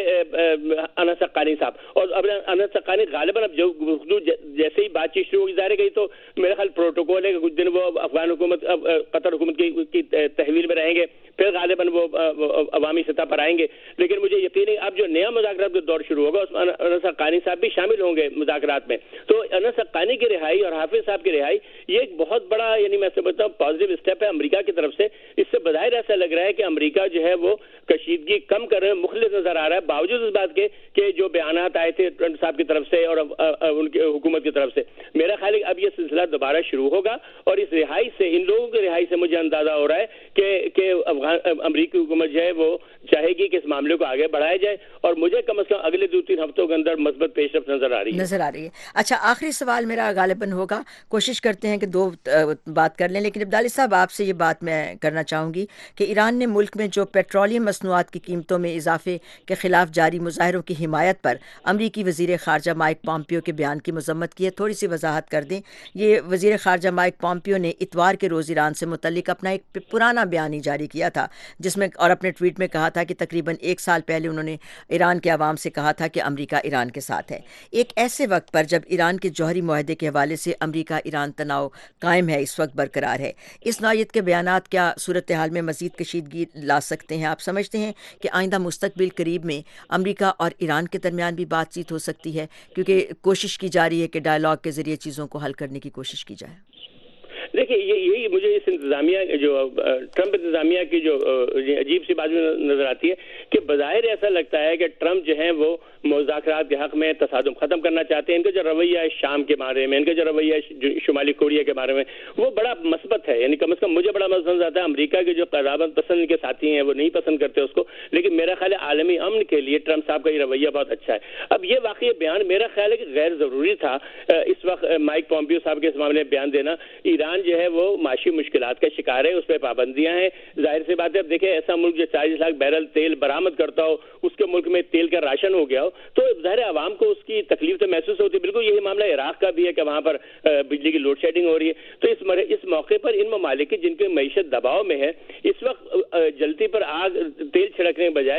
انس حقانی صاحب، اور اب انس حقانی غالباً اب جو جیسے ہی بات چیت شروع ہوئی ظاہر گئی تو میرا خیال پروٹوکول ہے کہ کچھ دن وہ افغان حکومت قطر حکومت کی تحویل میں رہیں گے، پھر غالباً وہ عوامی سطح پر آئیں گے۔ لیکن مجھے یقین ہے اب جو نیا مذاکرات کا دور شروع ہوگا اس میں انس حقانی صاحب بھی شامل ہوں گے مذاکرات میں۔ تو انس حقانی کی رہائی اور حافظ صاحب کی رہائی یہ ایک بہت بڑا یعنی میں سمجھتا ہوں پازیٹیو اسٹیپ ہے امریکہ کی طرف سے۔ اس سے بظاہر ایسا لگ رہا ہے کہ امریکہ جو ہے وہ کشیدگی کم کر رہے ہیں، مخلص نظر آ رہا ہے، باوجود اس بات کے کہ جو بیانات آئے تھے ٹرمپ صاحب کی طرف سے اور ان کی حکومت کی طرف سے۔ میرا خیال ہے اب یہ سلسلہ دوبارہ شروع ہوگا اور اس رہائی سے، ان لوگوں کی رہائی سے مجھے اندازہ ہو رہا ہے کہ امریکی حکومت جو ہے وہ چاہے گی کہ اس معاملے کو آگے بڑھایا جائے، اور مجھے کم از کم اگلے 2-3 ہفتوں کے اندر مثبت پیش رفت نظر آ رہی ہے۔ اچھا، آخری سوال میرا غالباً ہوگا، کوشش کرتے ہیں کہ 2 بات کر لیں، لیکن عبدالی صاحب آپ سے یہ بات میں کرنا چاہوں گی کہ ایران نے ملک میں جو پیٹرولیم مصنوعات کی قیمتوں میں اضافے کے خلاف جاری مظاہروں کی حمایت پر امریکی وزیر خارجہ مائک پومپیو کے بیان کی مذمت کی ہے۔ تھوڑی سی وضاحت کر دیں۔ یہ وزیر خارجہ مائک پومپیو نے اتوار کے روز ایران سے متعلق اپنا ایک پرانا بیان جاری کیا تھا، جس میں اور اپنے ٹویٹ میں کہا تھا کہ تقریباً 1 سال پہلے انہوں نے ایران کے عوام سے کہا تھا کہ امریکہ ایران کے ساتھ ہے۔ ایک ایسے وقت پر جب ایران کے جوہری معاہدے کے حوالے سے امریکہ ایران تناؤ قائم ہے، اس وقت برقرار ہے، اس نوعیت کے بیانات کیا صورتحال میں مزید کشیدگی لا سکتے ہیں؟ آپ سمجھتے ہیں کہ آئندہ مستقبل قریب میں امریکہ اور ایران کے درمیان بھی بات چیت ہو سکتی ہے، کیونکہ کوشش کی جا رہی ہے کہ ڈائیلاگ کے ذریعے چیزوں کو حل کرنے کی کوشش کی جائے؟ دیکھیے یہی مجھے اس انتظامیہ جو ٹرمپ انتظامیہ کی جو عجیب سی بات نظر آتی ہے کہ بظاہر ایسا لگتا ہے کہ ٹرمپ جو ہیں وہ مذاکرات کے حق میں تصادم ختم کرنا چاہتے ہیں۔ ان کا جو رویہ ہے شام کے بارے میں، ان کا جو رویہ ہے شمالی کوریا کے بارے میں، وہ بڑا مثبت ہے، یعنی کم از کم مجھے بڑا مثبت آتا ہے۔ امریکہ کے جو قرابت پسند ان کے ساتھی ہیں وہ نہیں پسند کرتے اس کو، لیکن میرا خیال ہے عالمی امن کے لیے ٹرمپ صاحب کا یہ رویہ بہت اچھا ہے۔ اب یہ واقعی بیان میرا خیال ہے کہ غیر ضروری تھا اس وقت مائک پومپیو صاحب کے اس معاملے میں بیان دینا۔ ایران جو ہے وہ معاشی مشکلات کا شکار ہے، اس پہ پابندیاں ہیں، ظاہر سی بات ہے۔ اب دیکھیں ایسا ملک جو 40 لاکھ بیرل تیل برآمد کرتا ہو، اس کے ملک میں تیل کا راشن ہو گیا ہو، تو ظاہر عوام کو اس کی تکلیف تو محسوس ہوتی ہے۔ بالکل یہی معاملہ عراق کا بھی ہے کہ وہاں پر بجلی کی لوڈ شیڈنگ ہو رہی ہے۔ تو اس موقع پر ان ممالک جن کی معیشت دباؤ میں ہے، اس وقت جلتی پر آگ تیل چھڑکنے کے بجائے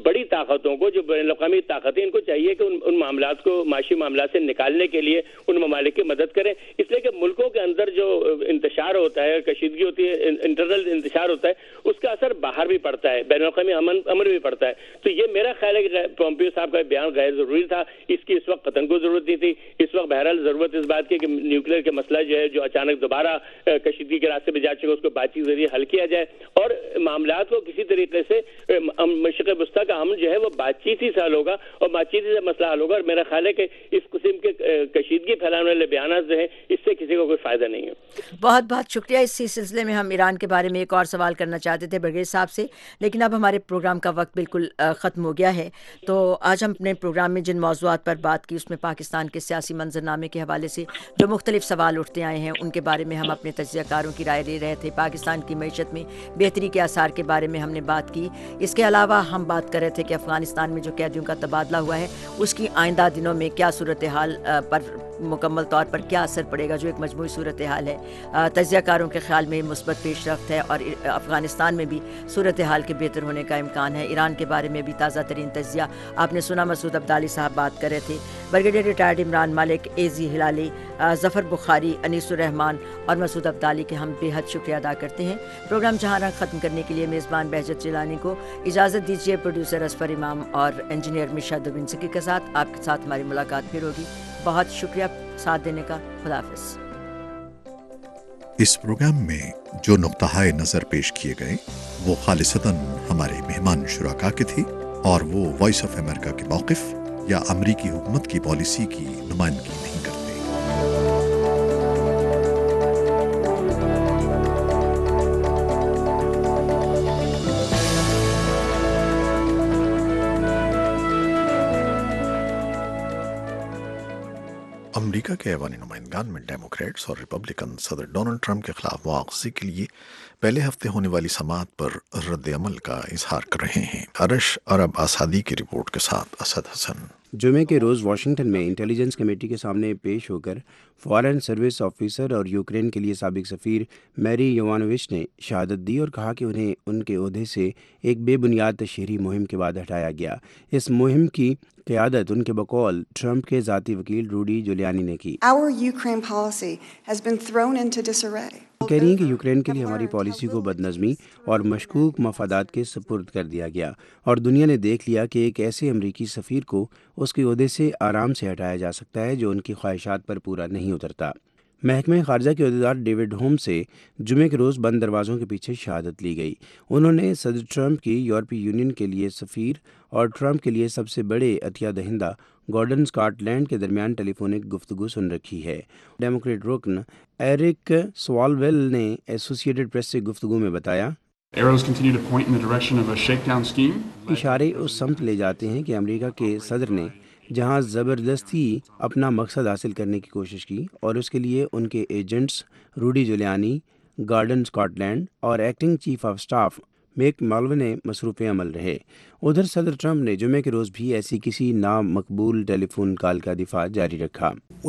بڑی طاقتوں کو, جو بین الاقوامی طاقتیں, ان کو چاہیے کہ ان معاملات کو, معاشی معاملات سے نکالنے کے لیے ان ممالک کی مدد کریں, اس لیے کہ ملکوں کے اندر جو انتشار ہوتا ہے, کشیدگی ہوتی ہے, انٹرنل انتشار ہوتا ہے, اس کا اثر باہر بھی پڑتا ہے, بین الاقوامی امن بھی پڑتا ہے. تو یہ میرا خیال ہے کہ پومپیو صاحب کا بیان غیر ضروری تھا, اس کی اس وقت قطعاً کوئی ضرورت نہیں تھی. اس وقت بہرحال ضرورت اس بات کی کہ نیوکلیئر کے مسئلہ جو ہے, جو اچانک دوبارہ کشیدگی کے راستے پہ جا چکا, اس کو بات چیت ذریعے حل کیا جائے, اور معاملات کو کسی طریقے سے مشرق وسطیٰ کا امن جو ہے وہ بات چیت ہی سے حل ہوگا, اور بات چیت سے مسئلہ حل ہوگا. اور میرا خیال ہے کہ اس قسم کے کشیدگی پھیلانے والے بیانات جو ہیں, اس سے کسی کو کوئی فائدہ نہیں ہے. بہت بہت شکریہ. اسی سلسلے میں ہم ایران کے بارے میں ایک اور سوال کرنا چاہتے تھے برگیز صاحب سے, لیکن اب ہمارے پروگرام کا وقت بالکل ختم ہو گیا ہے. تو آج ہم اپنے پروگرام میں جن موضوعات پر بات کی, اس میں پاکستان کے سیاسی منظرنامے کے حوالے سے جو مختلف سوال اٹھتے آئے ہیں, ان کے بارے میں ہم اپنے تجزیہ کاروں کی رائے لے رہے تھے. پاکستان کی معیشت میں بہتری کے آثار کے بارے میں ہم نے بات کی. اس کے علاوہ ہم بات کر رہے تھے کہ افغانستان میں جو قیدیوں کا تبادلہ ہوا ہے, اس کی آئندہ دنوں میں کیا صورتحال پر مکمل طور پر کیا اثر پڑے گا, جو ایک مجموعی صورتحال ہے. تجزیہ کاروں کے خیال میں مثبت پیش رفت ہے, اور افغانستان میں بھی صورتحال کے بہتر ہونے کا امکان ہے. ایران کے بارے میں بھی تازہ ترین تجزیہ آپ نے سنا, مسعود عبدالی صاحب بات کر رہے تھے. Brigadier retired Imran Malik, A Z Hilali, Zafar Bukhari, Anis ur-Rahman اور مسعود عبدالی کے ہم بے حد شکریہ ادا کرتے ہیں. پروگرام جہاں رنگ ختم کرنے کے لیے میزبان بہجت جیلانی کو اجازت دیجیے. پروڈیوسر اصفر امام اور انجینئر مشا دوبنسکی کے ساتھ آپ کے ساتھ ہماری ملاقات پھر ہوگی. بہت شکریہ ساتھ دینے کا. خدا حافظ. اس پروگرام میں جو نقطہ نظر پیش کیے گئے وہ خالصتاً ہمارے مہمان شرکا کے تھے, اور وہ وائس آف امریکہ کے موقف یا امریکی حکومت کی پالیسی کی نمائندگی نہیں کرتے. امریکہ کے ایوانی نمائندگان میں ڈیموکریٹس اور ریپبلکن صدر ڈونلڈ ٹرمپ کے خلاف مواخذے کے لیے پہلے ہفتے ہونے والی سماعت پر رد عمل کا اظہار کر رہے ہیں. ارش عرب آسادی کی رپورٹ کے ساتھ اسد حسن. جمعے کے روز واشنگٹن میں انٹیلیجنس کمیٹی کے سامنے پیش ہو کر فارن سروس آفیسر اور یوکرین کے لیے سابق سفیر میری یوانووچ نے شہادت دی اور کہا کہ انہیں ان کے عہدے سے ایک بے بنیاد تشہیری مہم کے بعد ہٹایا گیا. اس مہم کی قیادت ان کے بقول ٹرمپ کے ذاتی وکیل روڈی جولیانی نے کی. کہہ رہی ہیں کہ یوکرین کے لیے ہماری پالیسی کو بدنظمی اور مشکوک مفادات کے سپرد کر دیا گیا, اور دنیا نے دیکھ لیا کہ ایک ایسے امریکی سفیر کو اس کے عہدے سے آرام سے ہٹایا جا سکتا ہے جو ان کی خواہشات پر پورا نہیں اترتا. محکمہ خارجہ کے عہدیدار ڈیوڈ ہوم سے جمعے کے روز بند دروازوں کے پیچھے شہادت لی گئی. انہوں نے صدر ٹرمپ کی یورپی یونین کے لیے سفیر اور ٹرمپ کے لیے سب سے بڑے عطیہ دہندہ گارڈن اسکاٹ لینڈ کے درمیان ٹیلی فونک گفتگو سن رکھی ہے. ڈیموکریٹ رکن ایرک سوالویل نے ایسوسیٹڈ پریس سے گفتگو میں بتایا, اشارے اس سمت لے جاتے ہیں کہ امریکہ کے صدر نے جہاں زبردستی اپنا مقصد حاصل کرنے کی کوشش کی, اور اس کے لیے ان کے agents Rudy Giuliani, Gordon Scotland اور acting chief of staff Mick Mulvaney مصروف عمل رہے. ادھر صدر ٹرمپ نے جمعے کے روز بھی ایسی کسی نامقبول ٹیلی فون کال کا دفاع جاری رکھا.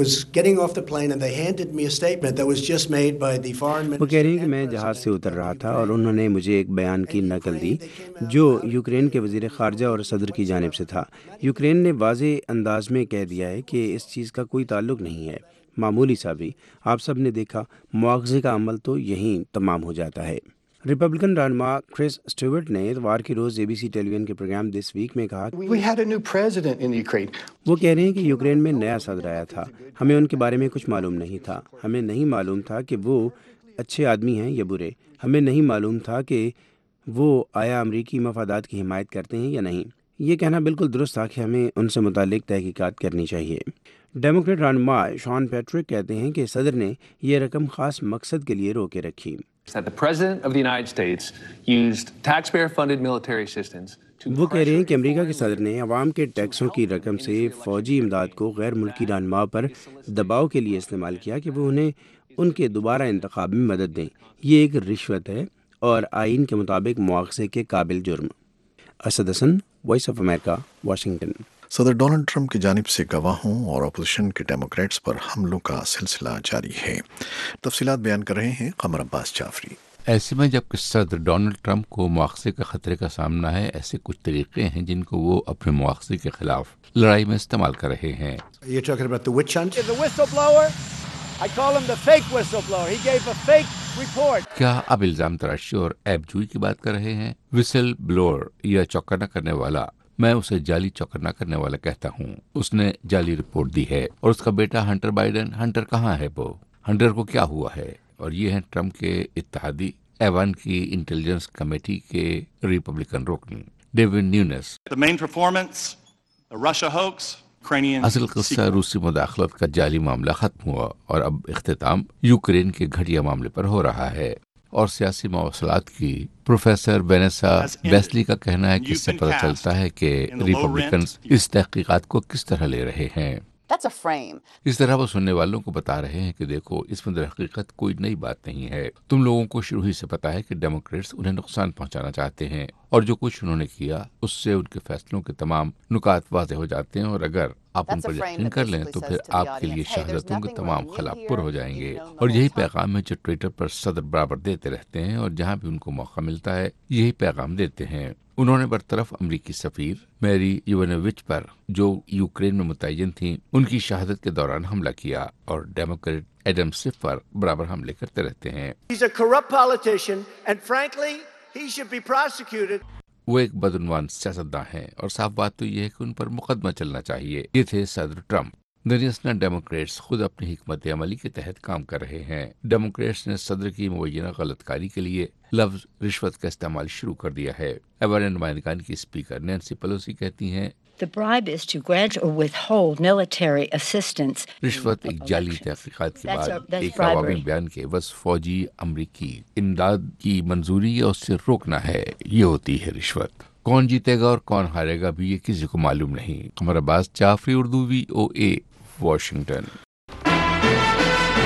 وہ کہہ رہے ہیں کہ میں جہاز سے اتر رہا تھا اور انہوں نے مجھے ایک بیان کی نقل دی جو یوکرین کے وزیر خارجہ اور صدر کی جانب سے تھا. یوکرین نے واضح انداز میں کہہ دیا ہے کہ اس چیز کا کوئی تعلق نہیں ہے, معمولی سا بھی. آپ سب نے دیکھا مواخذے کا عمل تو یہیں تمام ہو جاتا ہے. ریپبلکن رہنما کرس اسٹیورٹ نے اتوار کے روز ABC ٹیلی ویژن کے پروگرام دس ویک میں کہا وہ کہہ رہے ہیں کہ یوکرین میں نیا صدر آیا تھا, ہمیں ان کے بارے میں کچھ معلوم نہیں تھا. ہمیں نہیں معلوم تھا کہ وہ اچھے آدمی ہیں یا برے. ہمیں نہیں معلوم تھا کہ وہ آیا امریکی مفادات کی حمایت کرتے ہیں یا نہیں. یہ کہنا بالکل درست تھا کہ ہمیں ان سے متعلق تحقیقات کرنی چاہیے. ڈیموکریٹ رہنما شان پیٹرک کہتے ہیں کہ صدر نے یہ رقم خاص مقصد کے لیے روکے رکھی. وہ کہہ رہے ہیں کہ امریکہ کے صدر نے عوام کے ٹیکسوں کی رقم سے فوجی امداد کو غیر ملکی رہنما پر دباؤ کے لیے استعمال کیا کہ وہ انہیں ان کے دوبارہ انتخاب میں مدد دیں. یہ ایک رشوت ہے اور آئین کے مطابق مواخذے کے قابل جرم. Asad Hasan, Voice of America, Washington. صدر ڈونلڈ ٹرمپ کی جانب سے گواہوں اور اپوزیشن کے ڈیموکریٹس پر حملوں کا سلسلہ جاری ہے. تفصیلات بیان کر رہے ہیں قمر عباس جعفری. ایسے میں جبکہ صدر ڈونلڈ ٹرمپ کو مواخذے کا خطرے کا سامنا ہے، ایسے کچھ طریقے ہیں جن کو وہ اپنے مواخذے کے خلاف لڑائی میں استعمال کر رہے ہیں۔ کیا اب الزام تراشی اور عیب جوئی کی بات کر رہے ہیں؟ وسل بلوور یا چوکنا کرنے والا، میں اسے جعلی چوکنا کرنے والا کہتا ہوں۔ اس نے جعلی رپورٹ دی ہے، اور اس کا بیٹا ہنٹر بائیڈن، ہنٹر کہاں ہے؟ وہ ہنٹر کو کیا ہوا ہے؟ اور یہ ہیں ٹرمپ کے اتحادی ایوان کی انٹیلیجنس کمیٹی کے ریپبلکن رکن ڈیوڈ نیونس۔ اصل قصہ روسی مداخلت کا جعلی معاملہ ختم ہوا، اور اب اختتام یوکرین کے گھٹیا معاملے پر ہو رہا ہے۔ اور سیاسی مواصلات کی پروفیسر وینیسا بیسلی کا کہنا ہے کہ اس سے پتہ چلتا ہے کہ ریپبلکنز اس تحقیقات کو کس طرح لے رہے ہیں۔ اس طرح وہ سننے والوں کو بتا رہے ہیں کہ دیکھو، اس میں در حقیقت کوئی نئی بات نہیں ہے، تم لوگوں کو شروع ہی سے پتا ہے کہ ڈیموکریٹس انہیں نقصان پہنچانا چاہتے ہیں، اور جو کچھ انہوں نے کیا اس سے ان کے فیصلوں کے تمام نکات واضح ہو جاتے ہیں، اور اگر آپ ان پر یقین کر لیں تو پھر آپ کے لیے شہادتوں کے تمام خلا پر ہو جائیں گے۔ اور یہی پیغام ہے جو ٹویٹر پر صدر برابر دیتے رہتے ہیں، اور جہاں بھی ان کو موقع ملتا ہے یہی پیغام دیتے ہیں۔ انہوں نے برطرف امریکی سفیر میری یوونووچ پر، جو یوکرین میں متعین تھیں، ان کی شہادت کے دوران حملہ کیا، اور ڈیموکریٹ ایڈم سیف پر برابر حملے کرتے رہتے ہیں۔ وہ ایک بدعنوان سیاستداں ہیں، اور صاف بات تو یہ ہے کہ ان پر مقدمہ چلنا چاہیے۔ یہ تھے صدر ٹرمپ۔ دریاسنا ڈیموکریٹس خود اپنی حکمت عملی کے تحت کام کر رہے ہیں۔ ڈیموکریٹس نے صدر کی مبینہ غلط کاری کے لیے لفظ رشوت کا استعمال شروع کر دیا ہے۔ ایوان نمائندگان کی اسپیکر نینسی پیلوسی کہتی ہیں، رشوت ایک جعلی تحقیقات کے بعد ایک عوامی بیان کے عوض فوجی امریکی امداد کی منظوری یا اس سے روکنا ہے، یہ ہوتی ہے رشوت۔ کون جیتے گا اور کون ہارے گا بھی یہ کسی کو معلوم نہیں۔ Qamar Abbas, Jafri Urdu, VOA، Washington.